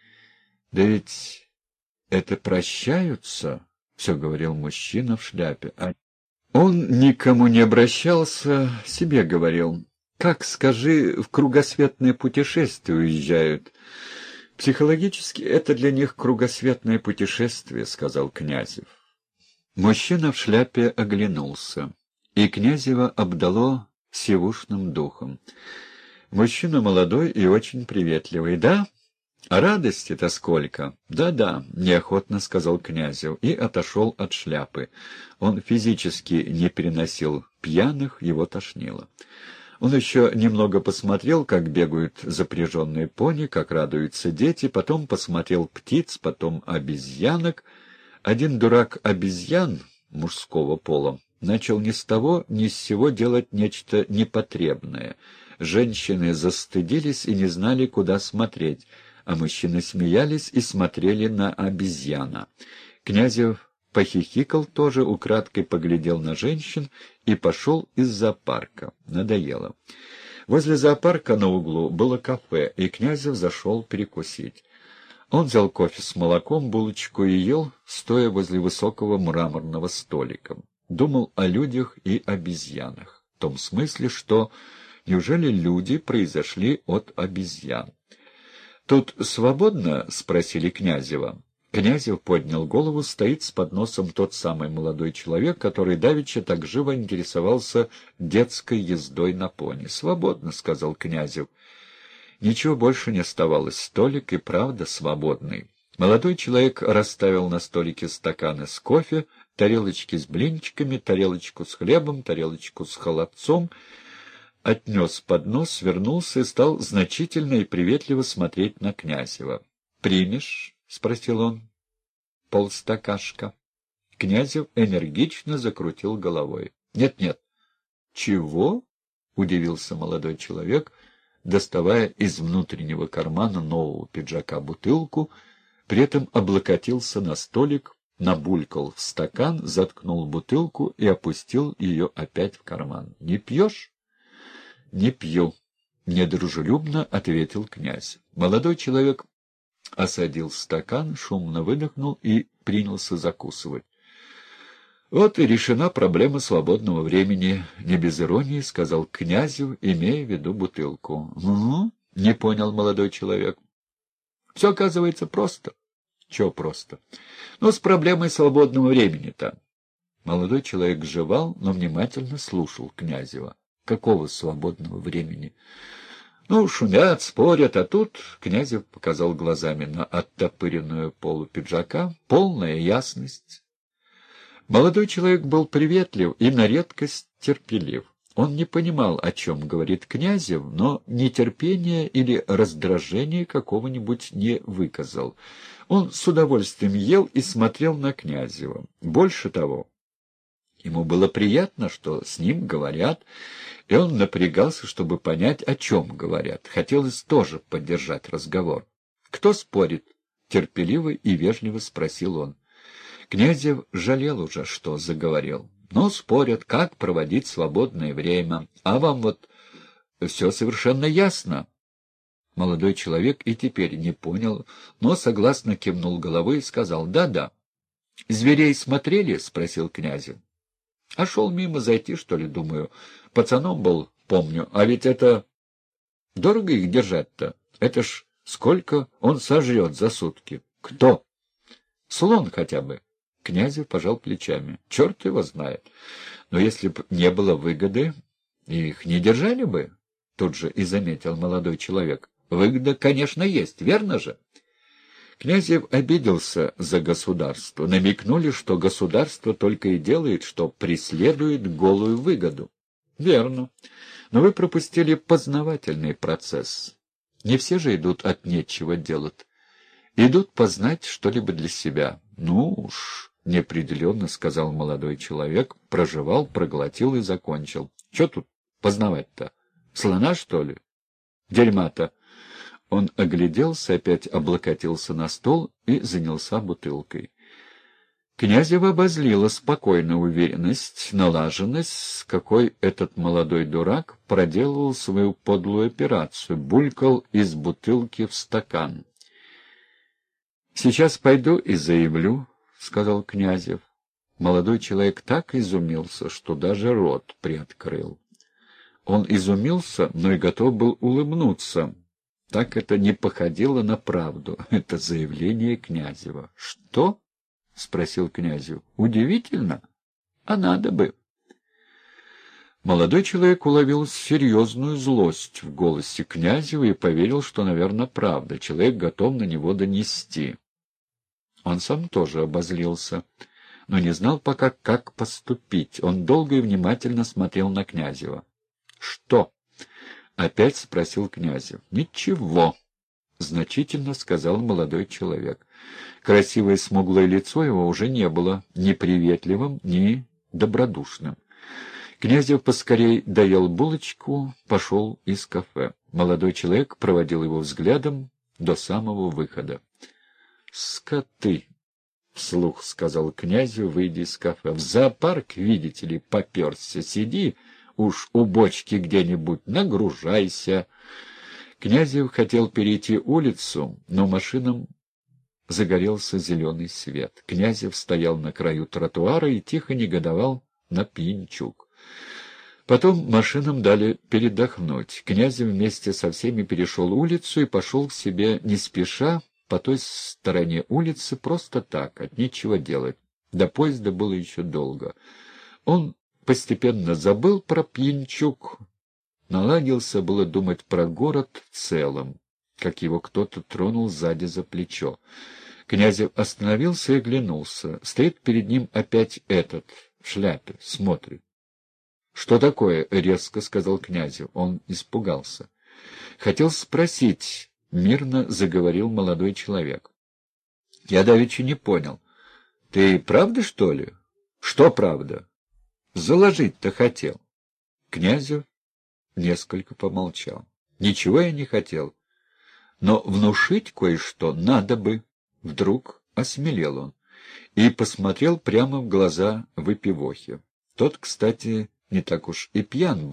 Да ведь это прощаются, — все говорил мужчина в шляпе. А он никому не обращался, себе говорил. Как, скажи, в кругосветное путешествие уезжают? «Психологически это для них кругосветное путешествие», — сказал Князев. Мужчина в шляпе оглянулся, и Князева обдало сивушным духом. Мужчина молодой и очень приветливый. «Да? А радости-то сколько?» «Да-да», — неохотно сказал Князев и отошел от шляпы. Он физически не переносил пьяных, его тошнило. Он еще немного посмотрел, как бегают запряженные пони, как радуются дети, потом посмотрел птиц, потом обезьянок. Один дурак обезьян мужского пола начал ни с того, ни с сего делать нечто непотребное. Женщины застыдились и не знали, куда смотреть, а мужчины смеялись и смотрели на обезьяна. Князев похихикал тоже, украдкой поглядел на женщин и пошел из зоопарка. Надоело. Возле зоопарка на углу было кафе, и Князев зашел перекусить. Он взял кофе с молоком, булочку и ел, стоя возле высокого мраморного столика. Думал о людях и обезьянах, в том смысле, что неужели люди произошли от обезьян? «Тут свободно?» — спросили Князева. Князев поднял голову, стоит с подносом тот самый молодой человек, который давеча так живо интересовался детской ездой на пони. «Свободно», — сказал Князев. Ничего больше не оставалось, столик и правда свободный. Молодой человек расставил на столике стаканы с кофе, тарелочки с блинчиками, тарелочку с хлебом, тарелочку с холодцом, отнес поднос, вернулся и стал значительно и приветливо смотреть на Князева. «Примешь?» — спросил он. «Полстакашка». Князев энергично закрутил головой. «Нет-нет». «Чего?» — удивился молодой человек, доставая из внутреннего кармана нового пиджака бутылку, при этом облокотился на столик, набулькал в стакан, заткнул бутылку и опустил ее опять в карман. «Не пьешь?» «Не пью», — недружелюбно ответил князь. Молодой человек осадил стакан, шумно выдохнул и принялся закусывать. «Вот и решена проблема свободного времени», — не без иронии сказал князю, имея в виду бутылку. «Угу», — не понял молодой человек. «Все, оказывается, просто». «Че просто?» «Ну, с проблемой свободного времени-то». Молодой человек жевал, но внимательно слушал Князева. «Какого свободного времени?» «Ну, шумят, спорят, а тут...» — Князев показал глазами на оттопыренную полу пиджака. «Полная ясность». Молодой человек был приветлив и на редкость терпелив. Он не понимал, о чем говорит Князев, но нетерпения или раздражения какого-нибудь не выказал. Он с удовольствием ел и смотрел на Князева. Больше того, ему было приятно, что с ним говорят, и он напрягался, чтобы понять, о чем говорят. Хотелось тоже поддержать разговор. «Кто спорит?» — терпеливо и вежливо спросил он. Князев жалел уже, что заговорил. «Ну, спорят, как проводить свободное время. А вам вот все совершенно ясно». Молодой человек и теперь не понял, но согласно кивнул головой и сказал «да-да». «Зверей смотрели?» — спросил Князев. «А шел мимо, зайти, что ли, думаю. Пацаном был, помню. А ведь это... Дорого их держать-то? Это ж сколько он сожрет за сутки?» «Кто?» «Слон хотя бы». Князев пожал плечами. «Черт его знает. Но если б не было выгоды, их не держали бы», — тут же и заметил молодой человек. «Выгода, конечно, есть, верно же?» Князев обиделся за государство. Намекнули, что государство только и делает, что преследует голую выгоду. «Верно. Но вы пропустили познавательный процесс. Не все же идут от нечего делать. Идут познать что-либо для себя. Ну уж...» — неопределенно сказал молодой человек, прожевал, проглотил и закончил. — Че тут познавать-то? Слона, что ли? Дерьма-то. Он огляделся, опять облокотился на стол и занялся бутылкой. Князева обозлила спокойная уверенность, налаженность, с какой этот молодой дурак проделывал свою подлую операцию, булькал из бутылки в стакан. — Сейчас пойду и заявлю, — сказал Князев. Молодой человек так изумился, что даже рот приоткрыл. Он изумился, но и готов был улыбнуться. Так это не походило на правду, это заявление Князева. — Что? — спросил Князев. — Удивительно. А надо бы. Молодой человек уловил серьезную злость в голосе Князева и поверил, что, наверное, правда. Человек готов на него донести. Он сам тоже обозлился, но не знал пока, как поступить. Он долго и внимательно смотрел на Князева. — Что? — опять спросил Князев. — Ничего, — значительно сказал молодой человек. Красивое смуглое лицо его уже не было ни приветливым, ни добродушным. Князев поскорей доел булочку, пошел из кафе. Молодой человек проводил его взглядом до самого выхода. «Скоты!» — вслух сказал князю, выйдя из кафе. «В зоопарк, видите ли, поперся. Сиди уж у бочки где-нибудь, нагружайся». Князев хотел перейти улицу, но машинам загорелся зеленый свет. Князев стоял на краю тротуара и тихо негодовал на пьянчуг. Потом машинам дали передохнуть. Князев вместе со всеми перешел улицу и пошел к себе не спеша, по той стороне улицы просто так, от нечего делать. До поезда было еще долго. Он постепенно забыл про пьянчуг, наладился было думать про город в целом, как его кто-то тронул сзади за плечо. Князев остановился и оглянулся. Стоит перед ним опять этот, в шляпе, смотрит. — Что такое? — резко сказал Князев. Он испугался. Хотел спросить... Мирно заговорил молодой человек. — Я давеча не понял. Ты правда, что ли? — Что правда? — Заложить-то хотел. Князев несколько помолчал. — Ничего я не хотел. Но внушить кое-что надо бы. Вдруг осмелел он и посмотрел прямо в глаза выпивохи. Тот, кстати, не так уж и пьян был,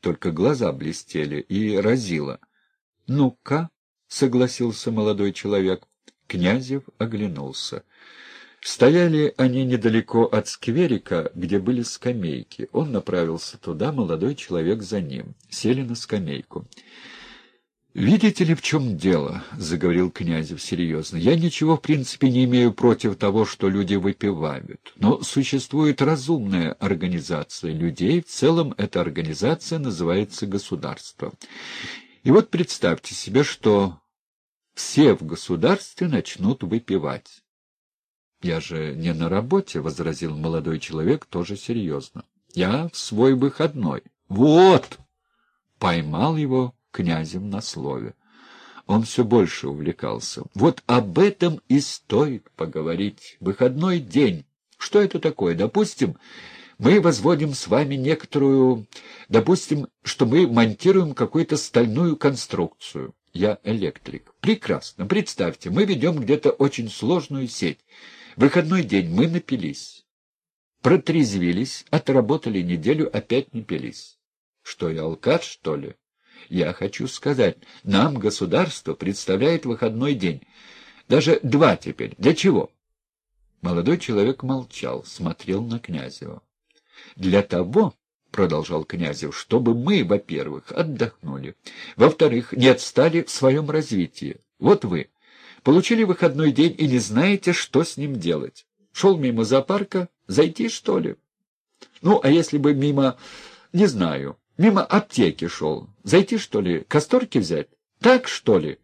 только глаза блестели и разило. — Ну-ка, — согласился молодой человек. Князев оглянулся. Стояли они недалеко от скверика, где были скамейки. Он направился туда, молодой человек за ним. Сели на скамейку. «Видите ли, в чем дело?» — заговорил Князев серьезно. «Я ничего, в принципе, не имею против того, что люди выпивают. Но существует разумная организация людей. В целом эта организация называется государство. И вот представьте себе, что все в государстве начнут выпивать». «Я же не на работе», — возразил молодой человек тоже серьезно. «Я в свой выходной». «Вот!» — поймал его Князев на слове. Он все больше увлекался. «Вот об этом и стоит поговорить. Выходной день. Что это такое? Допустим, мы возводим с вами некоторую... Допустим, что мы монтируем какую-то стальную конструкцию. Я электрик. Прекрасно. Представьте, мы ведем где-то очень сложную сеть. Выходной день мы напились. Протрезвились, отработали неделю, опять напились. Что, я алкаш, что ли? Я хочу сказать, нам государство представляет выходной день. Даже два теперь. Для чего?» Молодой человек молчал, смотрел на Князева. «Для того, — продолжал Князев, — чтобы мы, во-первых, отдохнули, во-вторых, не отстали в своем развитии. Вот вы получили выходной день и не знаете, что с ним делать. Шел мимо зоопарка, зайти, что ли? Ну, а если бы мимо, не знаю, мимо аптеки шел, зайти, что ли, касторки взять? Так, что ли?»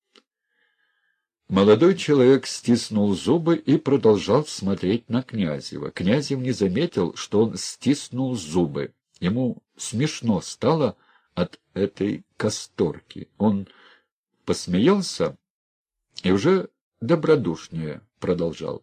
Молодой человек стиснул зубы и продолжал смотреть на Князева. Князев не заметил, что он стиснул зубы. Ему смешно стало от этой касторки. Он посмеялся и уже добродушнее продолжал.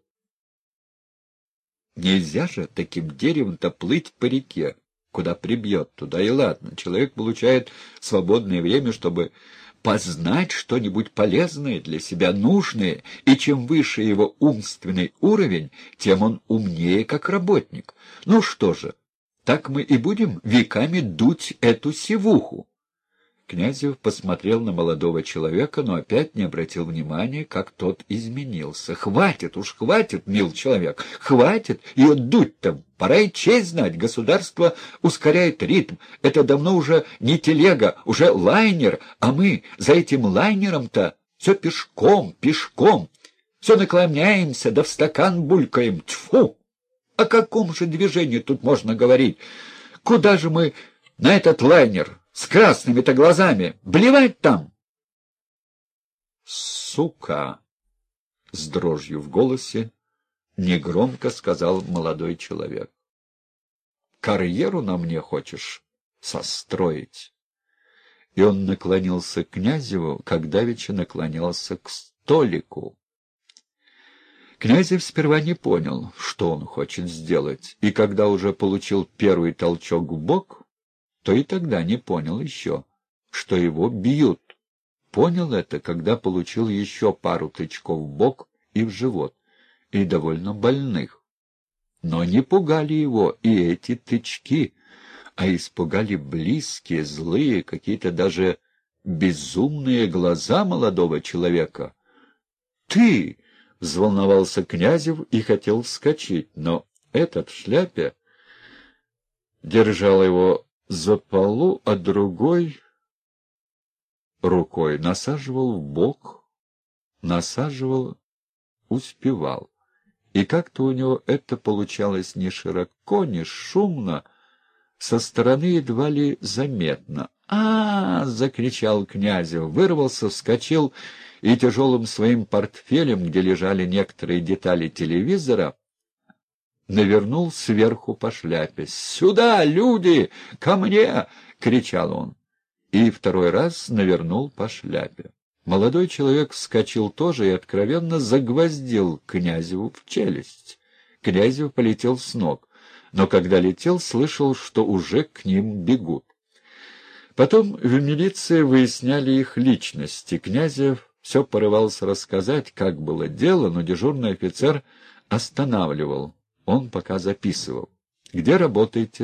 «Нельзя же таким деревом-то плыть по реке, куда прибьет, туда и ладно. Человек получает свободное время, чтобы познать что-нибудь полезное для себя, нужное, и чем выше его умственный уровень, тем он умнее как работник. Ну что же, так мы и будем веками дуть эту сивуху». Князев посмотрел на молодого человека, но опять не обратил внимания, как тот изменился. «Хватит уж, хватит, мил человек, хватит ее дуть-то! Пора и честь знать, государство ускоряет ритм. Это давно уже не телега, уже лайнер, а мы за этим лайнером-то все пешком, пешком. Все наклоняемся, да в стакан булькаем. Тьфу! О каком же движении тут можно говорить? Куда же мы на этот лайнер? С красными-то глазами. Блевать там!» «Сука!» — с дрожью в голосе негромко сказал молодой человек. «Карьеру на мне хочешь состроить?» И он наклонился к Князеву, как давеча наклонялся к столику. Князев сперва не понял, что он хочет сделать, и когда уже получил первый толчок в бок, то и тогда не понял еще, что его бьют. Понял это, когда получил еще пару тычков в бок и в живот, и довольно больных. Но не пугали его и эти тычки, а испугали близкие, злые, какие-то даже безумные глаза молодого человека. «Ты!» — взволновался Князев и хотел вскочить, но этот в шляпе держал его за полу, а другой рукой насаживал в бок, насаживал, успевал. И как-то у него это получалось не широко, не шумно, со стороны едва ли заметно. а, -а, -а, закричал Князев, вырвался, вскочил и тяжелым своим портфелем, где лежали некоторые детали телевизора, навернул сверху по шляпе. «Сюда, люди! Ко мне!» — кричал он. И второй раз навернул по шляпе. Молодой человек вскочил тоже и откровенно загвоздил Князеву в челюсть. Князев полетел с ног, но когда летел, слышал, что уже к ним бегут. Потом в милиции выясняли их личности. Князев все порывался рассказать, как было дело, но дежурный офицер останавливал. Он пока записывал. «Где работаете?» —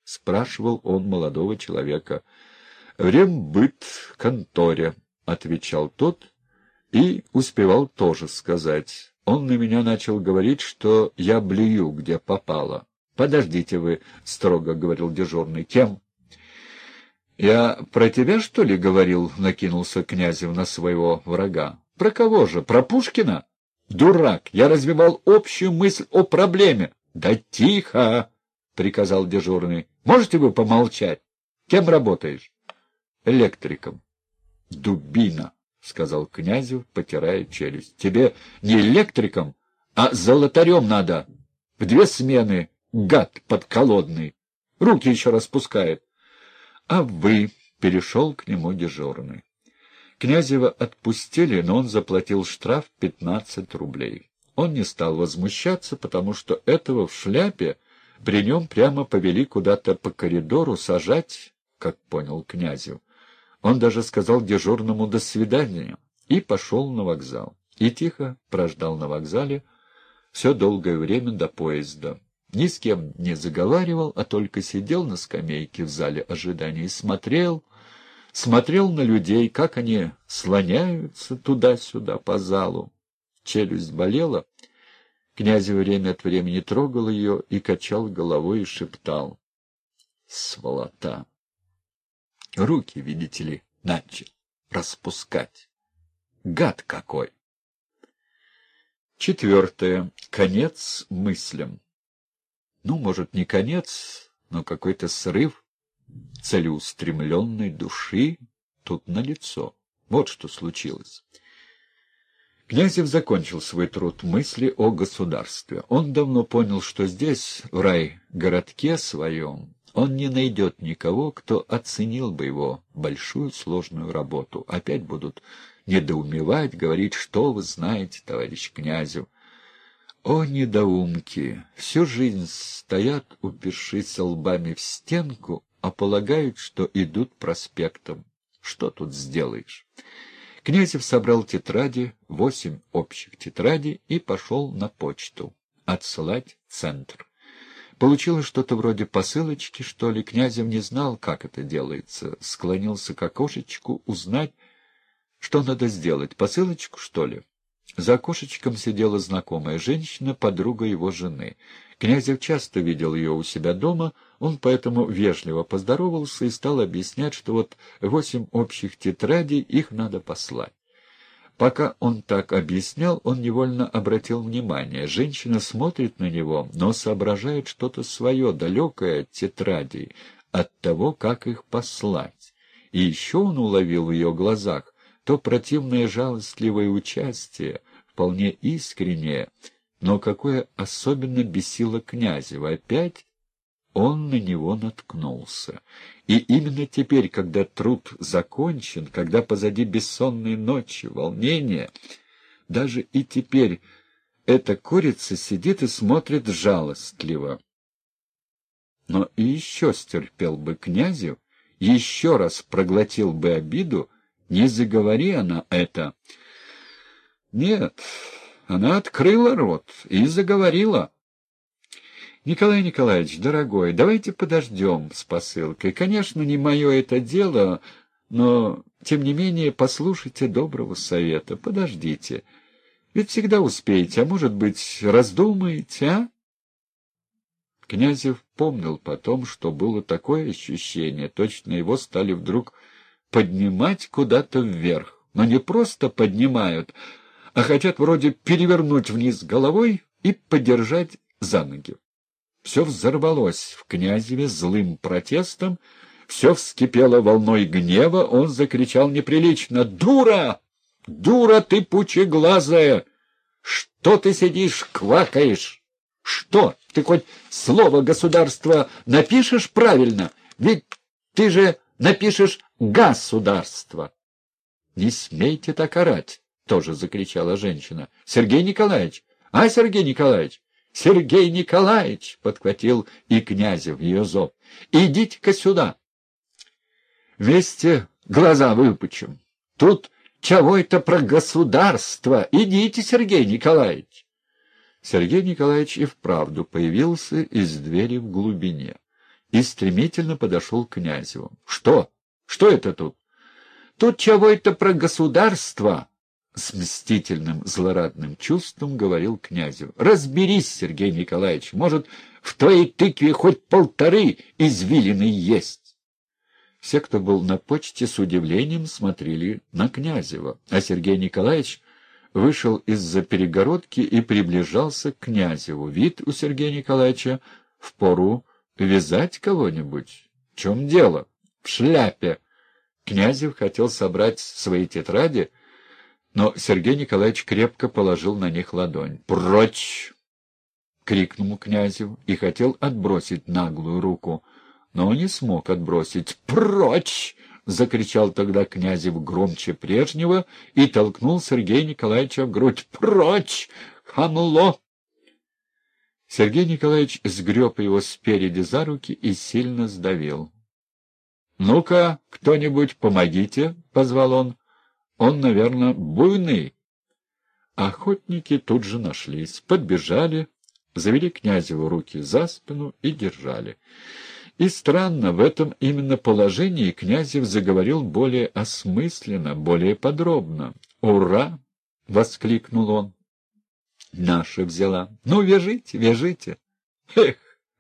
— спрашивал он молодого человека. — В рембыт-конторе, — отвечал тот, и успевал тоже сказать. Он на меня начал говорить, что я блюю, где попало. — Подождите вы, — строго говорил дежурный. — Кем? — Я про тебя, что ли, говорил? — накинулся Князев на своего врага. — Про кого же? Про Пушкина? — Дурак! Я развивал общую мысль о проблеме. — Да тихо! — приказал дежурный. — Можете вы помолчать? Кем работаешь? — Электриком. — Дубина! — сказал Князев, потирая челюсть. — Тебе не электриком, а золотарем надо. В две смены, гад подколодный. Руки еще распускает. — А вы? — перешел к нему дежурный. Князева отпустили, но он заплатил штраф пятнадцать рублей. Он не стал возмущаться, потому что этого в шляпе при нем прямо повели куда-то по коридору сажать, как понял Князев. Он даже сказал дежурному «до свидания» и пошел на вокзал. И тихо прождал на вокзале все долгое время до поезда. Ни с кем не заговаривал, а только сидел на скамейке в зале ожидания и смотрел, смотрел на людей, как они слоняются туда-сюда по залу. Челюсть болела. Князев время от времени трогал ее и качал головой и шептал: «Сволота! Руки, видите ли, начал распускать. Гад какой!» Четвертое. Конец мыслям. Ну, может, не конец, но какой-то срыв целеустремленной души тут налицо. Вот что случилось. Князев закончил свой труд мысли о государстве. Он давно понял, что здесь, в райгородке своем, он не найдет никого, кто оценил бы его большую сложную работу. Опять будут недоумевать, говорить, что вы знаете, товарищ Князев. О, недоумки! Всю жизнь стоят, упершись лбами в стенку, а полагают, что идут проспектом. Что тут сделаешь? Князев собрал тетради, восемь общих тетрадей, и пошел на почту отсылать центр. Получилось что-то вроде посылочки, что ли. Князев не знал, как это делается. Склонился к окошечку узнать, что надо сделать. Посылочку, что ли? За окошечком сидела знакомая женщина, подруга его жены. Князев часто видел ее у себя дома, он поэтому вежливо поздоровался и стал объяснять, что вот восемь общих тетрадей, их надо послать. Пока он так объяснял, он невольно обратил внимание. Женщина смотрит на него, но соображает что-то свое, далекое от тетрадей, от того, как их послать. И еще он уловил в ее глазах то противное жалостливое участие, вполне искреннее, но какое особенно бесило Князева. Опять он на него наткнулся. И именно теперь, когда труд закончен, когда позади бессонные ночи, волнения, даже и теперь эта курица сидит и смотрит жалостливо. Но и еще стерпел бы Князев, еще раз проглотил бы обиду, не заговори она это. Нет, она открыла рот и заговорила. «Николай Николаевич, дорогой, давайте подождем с посылкой. Конечно, не мое это дело, но, тем не менее, послушайте доброго совета. Подождите. Ведь всегда успеете, а может быть, раздумаете, а?» Князев помнил потом, что было такое ощущение, точно его стали вдруг поднимать куда-то вверх. Но не просто поднимают, а хотят вроде перевернуть вниз головой и подержать за ноги. Все взорвалось в Князеве злым протестом, все вскипело волной гнева, он закричал неприлично: «Дура! Дура ты пучеглазая! Что ты сидишь, квакаешь? Что, ты хоть слово «государство» напишешь правильно? Ведь ты же напишешь «государство». «Не смейте так орать!» — тоже закричала женщина. «Сергей Николаевич! А, Сергей Николаевич! Сергей Николаевич!» — подхватил и Князев ее зов. «Идите-ка сюда! Вместе глаза выпучим. Тут чего это про государство? Идите, Сергей Николаевич!» Сергей Николаевич и вправду появился из двери в глубине. и стремительно подошел к Князеву. — Что? Что это тут? — Тут чего это про государство? — с мстительным злорадным чувством говорил Князев. — Разберись, Сергей Николаевич, может, в твоей тыкве хоть полторы извилины есть. Все, кто был на почте, с удивлением смотрели на Князева, а Сергей Николаевич вышел из-за перегородки и приближался к Князеву. Вид у Сергея Николаевича впору вязать кого-нибудь. В чем дело? В шляпе. Князев хотел собрать свои тетради, но Сергей Николаевич крепко положил на них ладонь. «Прочь!» — крикнул Князев и хотел отбросить наглую руку, но не смог отбросить. «Прочь!» — закричал тогда Князев громче прежнего и толкнул Сергея Николаевича в грудь. «Прочь! Хамло!» Сергей Николаевич сгреб его спереди за руки и сильно сдавил. «Ну-ка, кто-нибудь, помогите!» — позвал он. «Он, наверное, буйный». Охотники тут же нашлись, подбежали, завели Князеву руки за спину и держали. И странно, в этом именно положении Князев заговорил более осмысленно, более подробно. «Ура!» — воскликнул он. «Наша взяла. Ну, вяжите, вяжите». «Эх,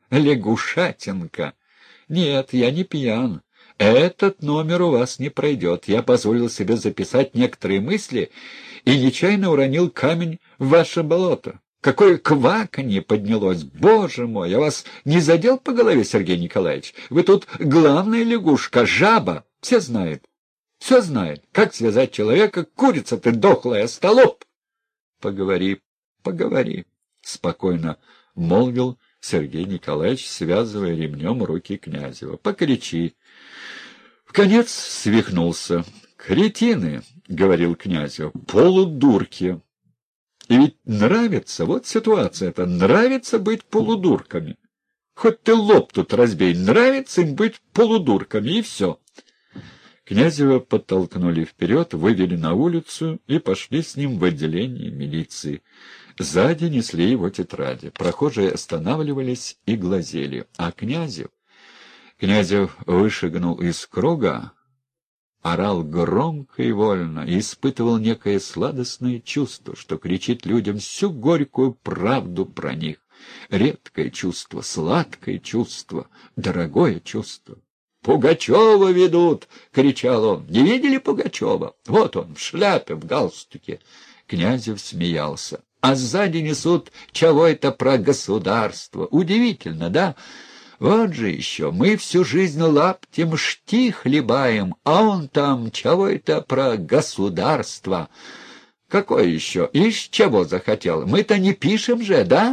лягушатинка! Нет, я не пьян. Этот номер у вас не пройдет. Я позволил себе записать некоторые мысли и нечаянно уронил камень в ваше болото. Какое кваканье поднялось! Боже мой, я вас не задел по голове, Сергей Николаевич? Вы тут главная лягушка, жаба. Все знают, все знают. Как связать человека? Курица ты дохлая, столоп!» «Поговори, поговори», — спокойно молвил Сергей Николаевич, связывая ремнем руки Князева. «Покричи». Вконец свихнулся. «Кретины», — говорил Князев, — «полудурки». И ведь нравится, вот ситуация-то, нравится быть полудурками. Хоть ты лоб тут разбей, нравится им быть полудурками, и все. Князева подтолкнули вперед, вывели на улицу и пошли с ним в отделение милиции. Сзади несли его тетради. Прохожие останавливались и глазели. А Князев... Князев вышагнул из круга, орал громко и вольно и испытывал некое сладостное чувство, что кричит людям всю горькую правду про них. Редкое чувство, сладкое чувство, дорогое чувство. «Пугачева ведут!» — кричал он. «Не видели Пугачева? Вот он, в шляпе, в галстуке». Князев смеялся. «А сзади несут чего это про государство. Удивительно, да? Вот же еще, мы всю жизнь лаптем шти хлебаем, а он там чего это про государство. Какое еще? Из чего захотел? Мы-то не пишем же, да?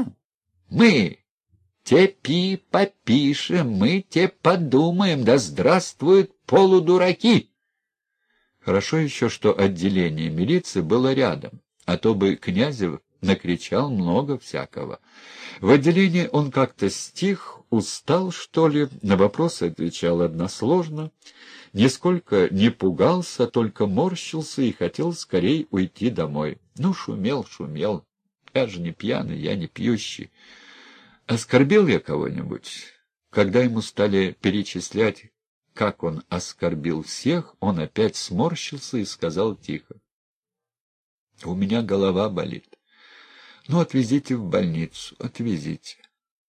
Мы те пи попишем, мы те подумаем, да здравствуют полудураки». Хорошо еще, что отделение милиции было рядом, а то бы Князев накричал много всякого. В отделении он как-то стих, устал, что ли, на вопросы отвечал односложно, нисколько не пугался, только морщился и хотел скорей уйти домой. Ну, шумел, шумел. Я же не пьяный, я не пьющий. Оскорбил я кого-нибудь? Когда ему стали перечислять, как он оскорбил всех, он опять сморщился и сказал тихо: «У меня голова болит. Ну, отвезите в больницу, отвезите».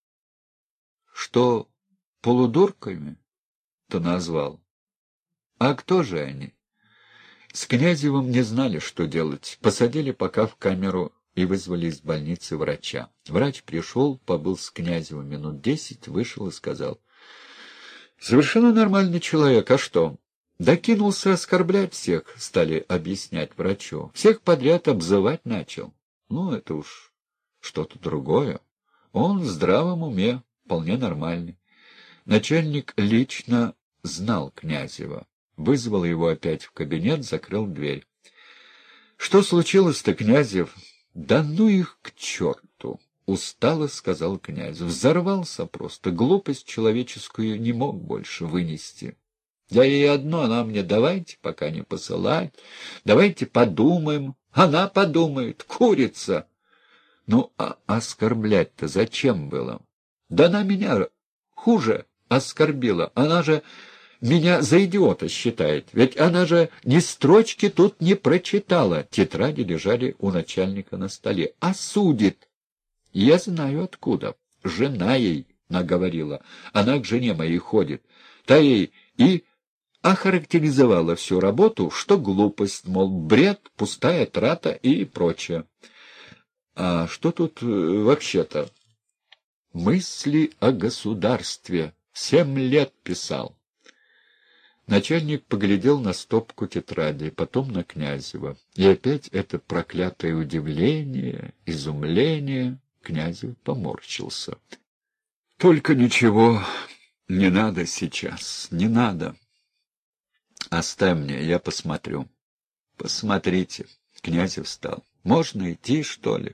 Что, полудурками-то назвал? А кто же они? С Князевым не знали, что делать. Посадили пока в камеру и вызвали из больницы врача. Врач пришел, побыл с Князевым минут десять, вышел и сказал: «Совершенно нормальный человек, а что?» Да кинулся оскорблять всех, стали объяснять врачу. Всех подряд обзывать начал. Ну, это уж что-то другое. Он в здравом уме, вполне нормальный. Начальник лично знал Князева. Вызвал его опять в кабинет, закрыл дверь. «Что случилось-то, Князев?» «Да ну их к черту!» — устало сказал Князев. Взорвался просто, глупость человеческую не мог больше вынести. Я ей одно, она мне: давайте пока не посылать, давайте подумаем. Она подумает, курица. Ну, а оскорблять-то зачем было? Да на меня хуже оскорбила. Она же меня за идиота считает, ведь она же ни строчки тут не прочитала. Тетради лежали у начальника на столе. Осудит. Я знаю откуда. Жена ей наговорила. Она к жене моей ходит. Та ей и охарактеризовала всю работу, что глупость, мол, бред, пустая трата и прочее. А что тут вообще-то? Мысли о государстве. Семь лет писал. Начальник поглядел на стопку тетрадей, потом на Князева. И опять это проклятое удивление, изумление. Князев поморщился. — Только ничего не надо сейчас, не надо. Оставь мне, я посмотрю. — Посмотрите. Князев встал. — Можно идти, что ли?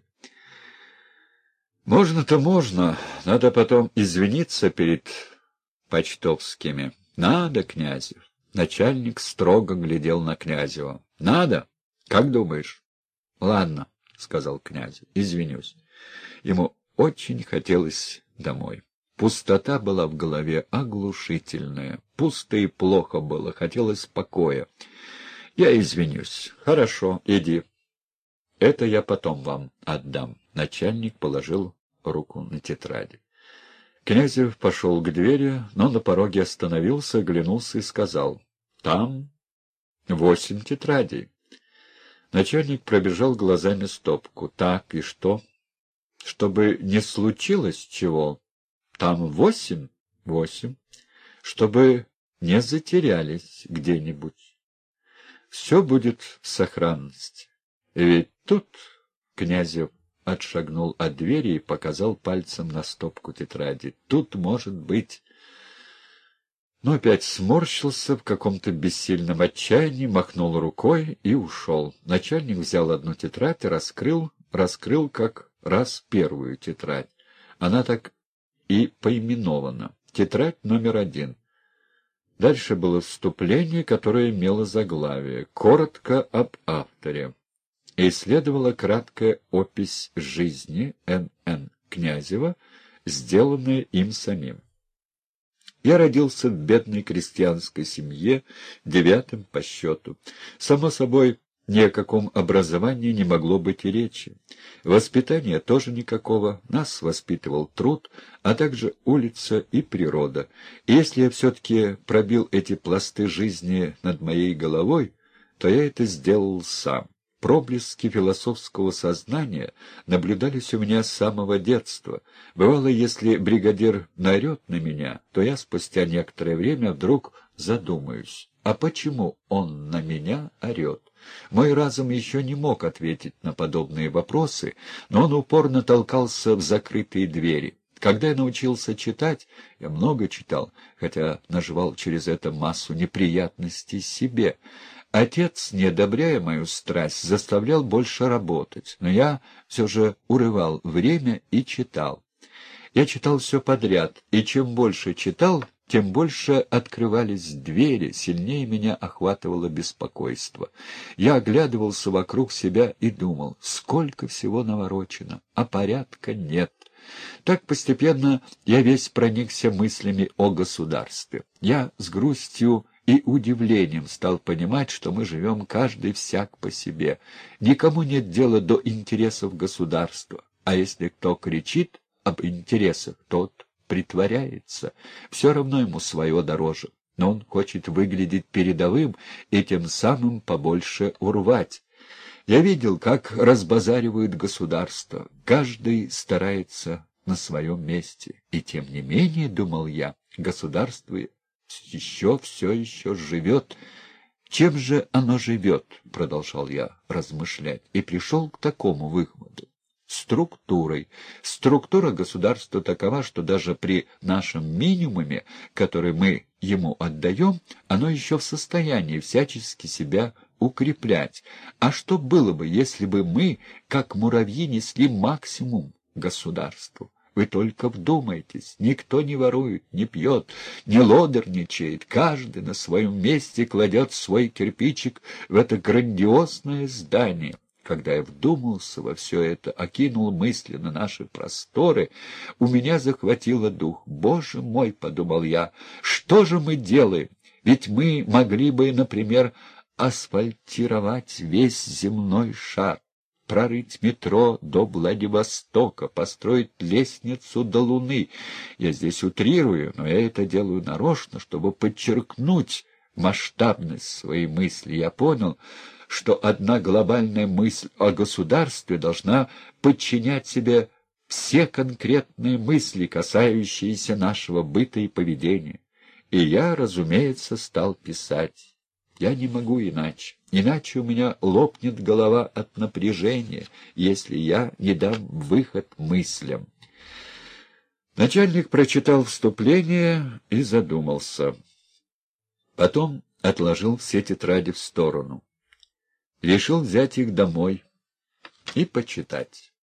— Можно-то можно. Надо потом извиниться перед почтовскими. — Надо, Князев. Начальник строго глядел на Князева. — Надо? Как думаешь? — Ладно, — сказал Князев. — Извинюсь. Ему очень хотелось домой. Пустота была в голове оглушительная. Пусто и плохо было, хотелось покоя. — Я извинюсь. — Хорошо, иди. — Это я потом вам отдам. Начальник положил руку на тетради. Князев пошел к двери, но на пороге остановился, оглянулся и сказал: — Там восемь тетрадей. Начальник пробежал глазами стопку. — Так, и что? — Чтобы не случилось чего. — Там восемь? — Восемь. — Чтобы не затерялись где-нибудь. Все будет в сохранности. Ведь тут Князев отшагнул от двери и показал пальцем на стопку тетради. Тут, может быть... Но опять сморщился в каком-то бессильном отчаянии, махнул рукой и ушел. Начальник взял одну тетрадь и раскрыл, раскрыл как раз первую тетрадь. Она так и поименована. Тетрадь номер один. Дальше было вступление, которое имело заглавие. Коротко об авторе. И следовала краткая опись жизни Н Н Князева, сделанная им самим. Я родился в бедной крестьянской семье, девятым по счету. Само собой, ни о каком образовании не могло быть и речи. Воспитания тоже никакого, нас воспитывал труд, а также улица и природа. И если я все-таки пробил эти пласты жизни над моей головой, то я это сделал сам. Проблески философского сознания наблюдались у меня с самого детства. Бывало, если бригадир наорет на меня, то я спустя некоторое время вдруг задумаюсь, а почему он на меня орет? Мой разум еще не мог ответить на подобные вопросы, но он упорно толкался в закрытые двери. Когда я научился читать, я много читал, хотя наживал через это массу неприятностей себе. Отец, не одобряя мою страсть, заставлял больше работать, но я все же урывал время и читал. Я читал все подряд, и чем больше читал, тем больше открывались двери, сильнее меня охватывало беспокойство. Я оглядывался вокруг себя и думал, сколько всего наворочено, а порядка нет. Так постепенно я весь проникся мыслями о государстве. Я с грустью и удивлением стал понимать, что мы живем каждый всяк по себе. Никому нет дела до интересов государства, а если кто кричит об интересах, тот притворяется. Все равно ему свое дороже, но он хочет выглядеть передовым и тем самым побольше урвать. Я видел, как разбазаривают государство. Каждый старается на своем месте. И тем не менее, думал я, государство еще все еще живет. Чем же оно живет, продолжал я размышлять, и пришел к такому выводу. Структурой. Структура государства такова, что даже при нашем минимуме, который мы ему отдаем, оно еще в состоянии всячески себя укреплять. А что было бы, если бы мы, как муравьи, несли максимум государству? Вы только вдумайтесь, никто не ворует, не пьет, не лодерничает, каждый на своем месте кладет свой кирпичик в это грандиозное здание. Когда я вдумался во все это, окинул мысленно наши просторы, у меня захватило дух. «Боже мой!» — подумал я, — «что же мы делаем? Ведь мы могли бы, например, асфальтировать весь земной шар, прорыть метро до Владивостока, построить лестницу до Луны. Я здесь утрирую, но я это делаю нарочно, чтобы подчеркнуть масштабность своей мысли. Я понял, что одна глобальная мысль о государстве должна подчинять себе все конкретные мысли, касающиеся нашего быта и поведения. И я, разумеется, стал писать. Я не могу иначе. Иначе у меня лопнет голова от напряжения, если я не дам выход мыслям. Начальник прочитал вступление и задумался. Потом отложил все тетради в сторону. Решил взять их домой и почитать.